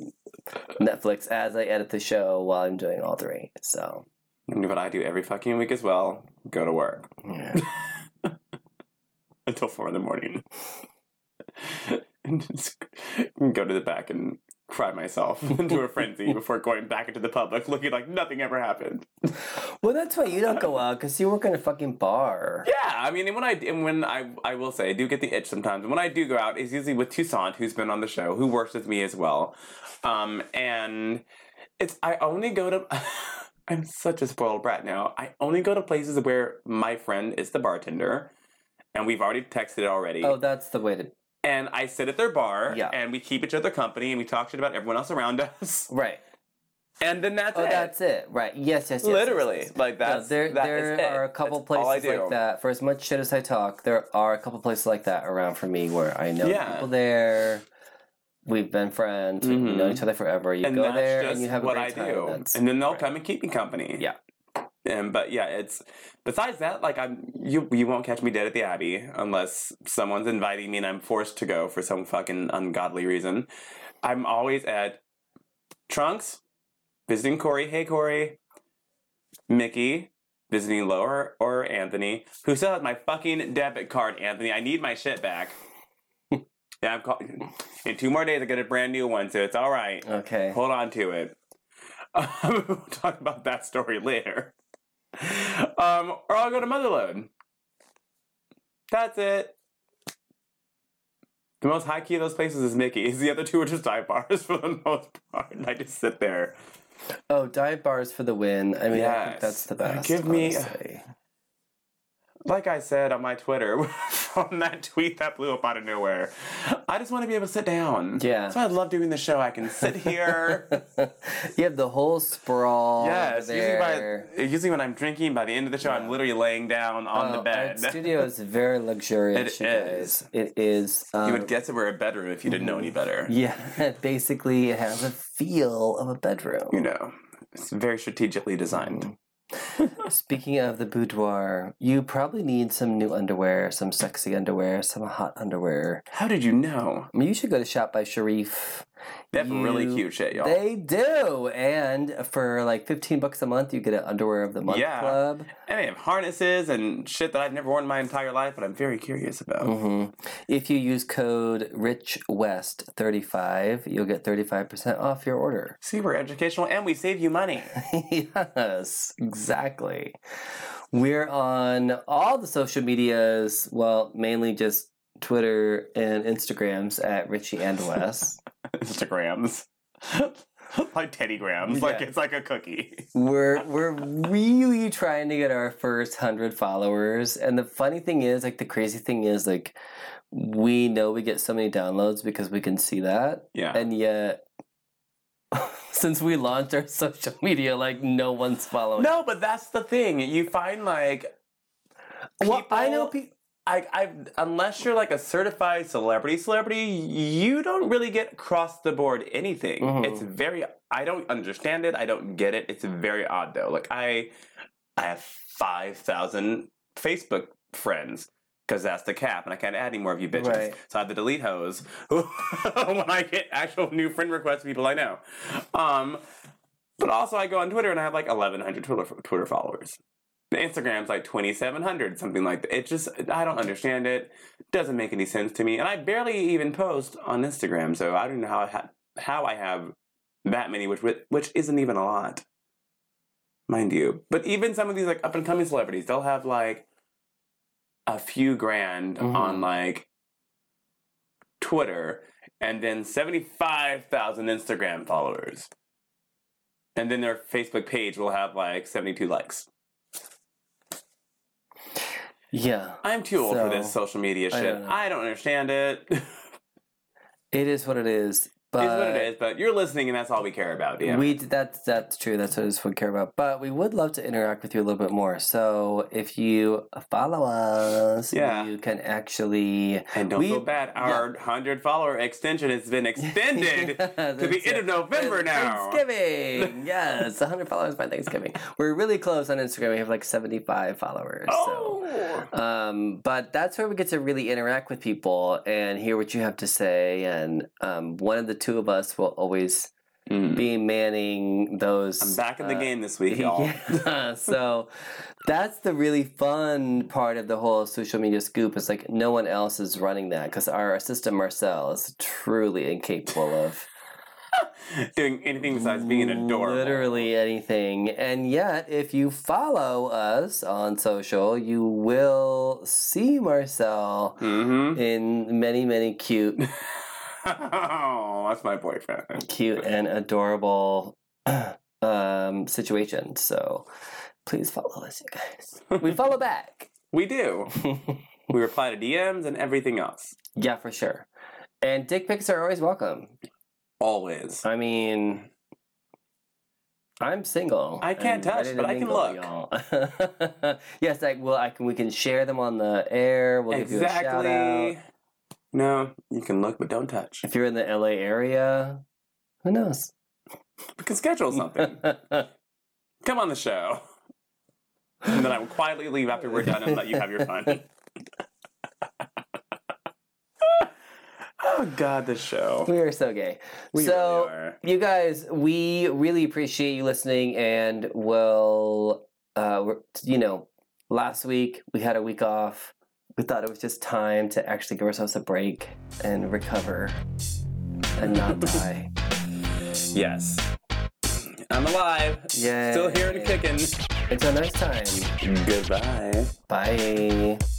Netflix as I edit the show while I'm doing all three. So, And what I do every fucking week as well, go to work. yeah. Until four in the morning. And just go to the back and cry myself into a frenzy before going back into the public looking like nothing ever happened. Well, that's why you don't go out, because you work in a fucking bar. Yeah, I mean, and when I and when I I will say I do get the itch sometimes. And when I do go out, it's usually with Toussaint, who's been on the show, who works with me as well. Um, and it's I only go to. I'm such a spoiled brat now. I only go to places where my friend is the bartender, and we've already texted already. Oh, that's the way to... And I sit at their bar, Yeah. and we keep each other company, and we talk shit about everyone else around us. Right. And then that's Oh, it. that's it. Right. Yes, yes, yes. Literally. yes, yes. Like, that's, No, there that there is it. are a couple That's all I places do. like that. For as much shit as I talk, there are a couple places like that around for me where I know Yeah. people there. We've been friends. We've Mhm. known each other forever. You And go that's there just and you have a what great I time. do. That's, And then they'll right. come and keep me company. Yeah. And but yeah, it's besides that, like I'm you you won't catch me dead at the Abbey unless someone's inviting me and I'm forced to go for some fucking ungodly reason. I'm always at Trunks, visiting Corey. Hey Corey. Mickey, visiting Lower or Anthony, who still has my fucking debit card, Anthony. I need my shit back. Yeah, I'm call- in two more days I get a brand new one, so it's all right. Okay. Hold on to it. Um, we'll talk about that story later. Um, or I'll go to Motherlode. That's it. The most high key of those places is Mickey's. The other two are just dive bars for the most part. And I just sit there. Oh, dive bars for the win. I mean, I think Yes. that's the best. Give me- honestly. Like I said on my Twitter, from that tweet that blew up out of nowhere, I just want to be able to sit down. Yeah. That's why I love doing the show. I can sit here. You have the whole sprawl. Yes, usually, there. by, usually when I'm drinking, by the end of the show, I'm literally laying down on Oh, the bed. Our studio is very luxurious, It you is. guys. It is. Um, You would guess it were a bedroom if you didn't know any better. Yeah, basically, it has a feel of a bedroom. You know, it's very strategically designed. Speaking of the boudoir, you probably need some new underwear, some sexy underwear, some hot underwear. How did you know? I mean, you should go to Shop by Sharif. They have really You- cute shit, y'all. They do, and for like fifteen bucks a month, you get an underwear of the month Yeah. club. And they have harnesses and shit that I've never worn in my entire life, but I'm very curious about. hmm If you use code Rich West thirty-five, you'll get thirty-five percent off your order. See, we're educational and we save you money. Yes, exactly. We're on all the social medias, well, mainly just Twitter and Instagrams at Richie and Wes. Instagrams. Like Teddygrams. Like Yeah. it's like a cookie. We're we're really trying to get our first hundred followers, and the funny thing is, like the crazy thing is, like we know we get so many downloads because we can see that, Yeah. and yet. Since we launched our social media, like no one's following. No, but that's the thing. You find like well, I know people- people. I, I, unless you're like a certified celebrity celebrity, you don't really get across the board anything. Mhm. It's very, I don't understand it. I don't get it. It's very odd though. Like I, I have five thousand Facebook friends because that's the cap, and I can't add any more of you bitches. Right. So I have to delete hoes when I get actual new friend requests from people I know. Um, but also I go on Twitter and I have like eleven hundred Twitter Twitter followers. The Instagram's like twenty-seven hundred, something like that. It just, I don't understand it. Doesn't make any sense to me. And I barely even post on Instagram, so I don't know how I, ha- how I have that many, which which isn't even a lot. Mind you. But even some of these like up-and-coming celebrities, they'll have like a few grand Mhm. on like Twitter and then seventy-five thousand Instagram followers. And then their Facebook page will have like seventy-two likes. Yeah, I'm too old So, for this social media I shit. don't know. I don't understand it. It it is what it is. But is what it is, but you're listening and that's all we care about. Yeah. We that's that's true. That's what we would care about. But we would love to interact with you a little bit more. So if you follow us, Yeah. you can actually and don't we- feel bad. Our one hundred follower extension has been extended to the end of November now. Thanksgiving. Yes, one hundred followers by Thanksgiving. We're really close on Instagram. We have like seventy-five followers. Oh. So, um, but that's where we get to really interact with people and hear what you have to say. And um, one of the two of us will always Mm. be manning those. I'm back in the uh, game this week, y'all. Yeah, so that's the really fun part of the whole social media scoop. Is like no one else is running that because our assistant Marcel is truly incapable of Doing anything besides being adorable. literally anything. And yet, if you follow us on social, you will see Marcel Mm-hmm. in many, many cute, Oh, that's my boyfriend. cute and adorable um, situations. So please follow us, you guys. We follow back. We do. We reply to D Ms and everything else. Yeah, for sure. And dick pics are always welcome. Always. I mean, I'm single. I can't and touch, ready to but I can mingle, look. y'all. Yes, I well, I can. We can share them on the air. We'll give you a shout out. Exactly. No, you can look, but don't touch. If you're in the L A area, who knows? We can schedule something. Come on the show. And then I will quietly leave after we're done and let you have your fun. Oh, God, this show. We are so gay. We so, really are. you guys, we really appreciate you listening, and we'll, uh, we're, you know, last week we had a week off. We thought it was just time to actually give ourselves a break and recover and not die. Yes. I'm alive. Yay. Still here and kicking. Until next time. Goodbye. Bye.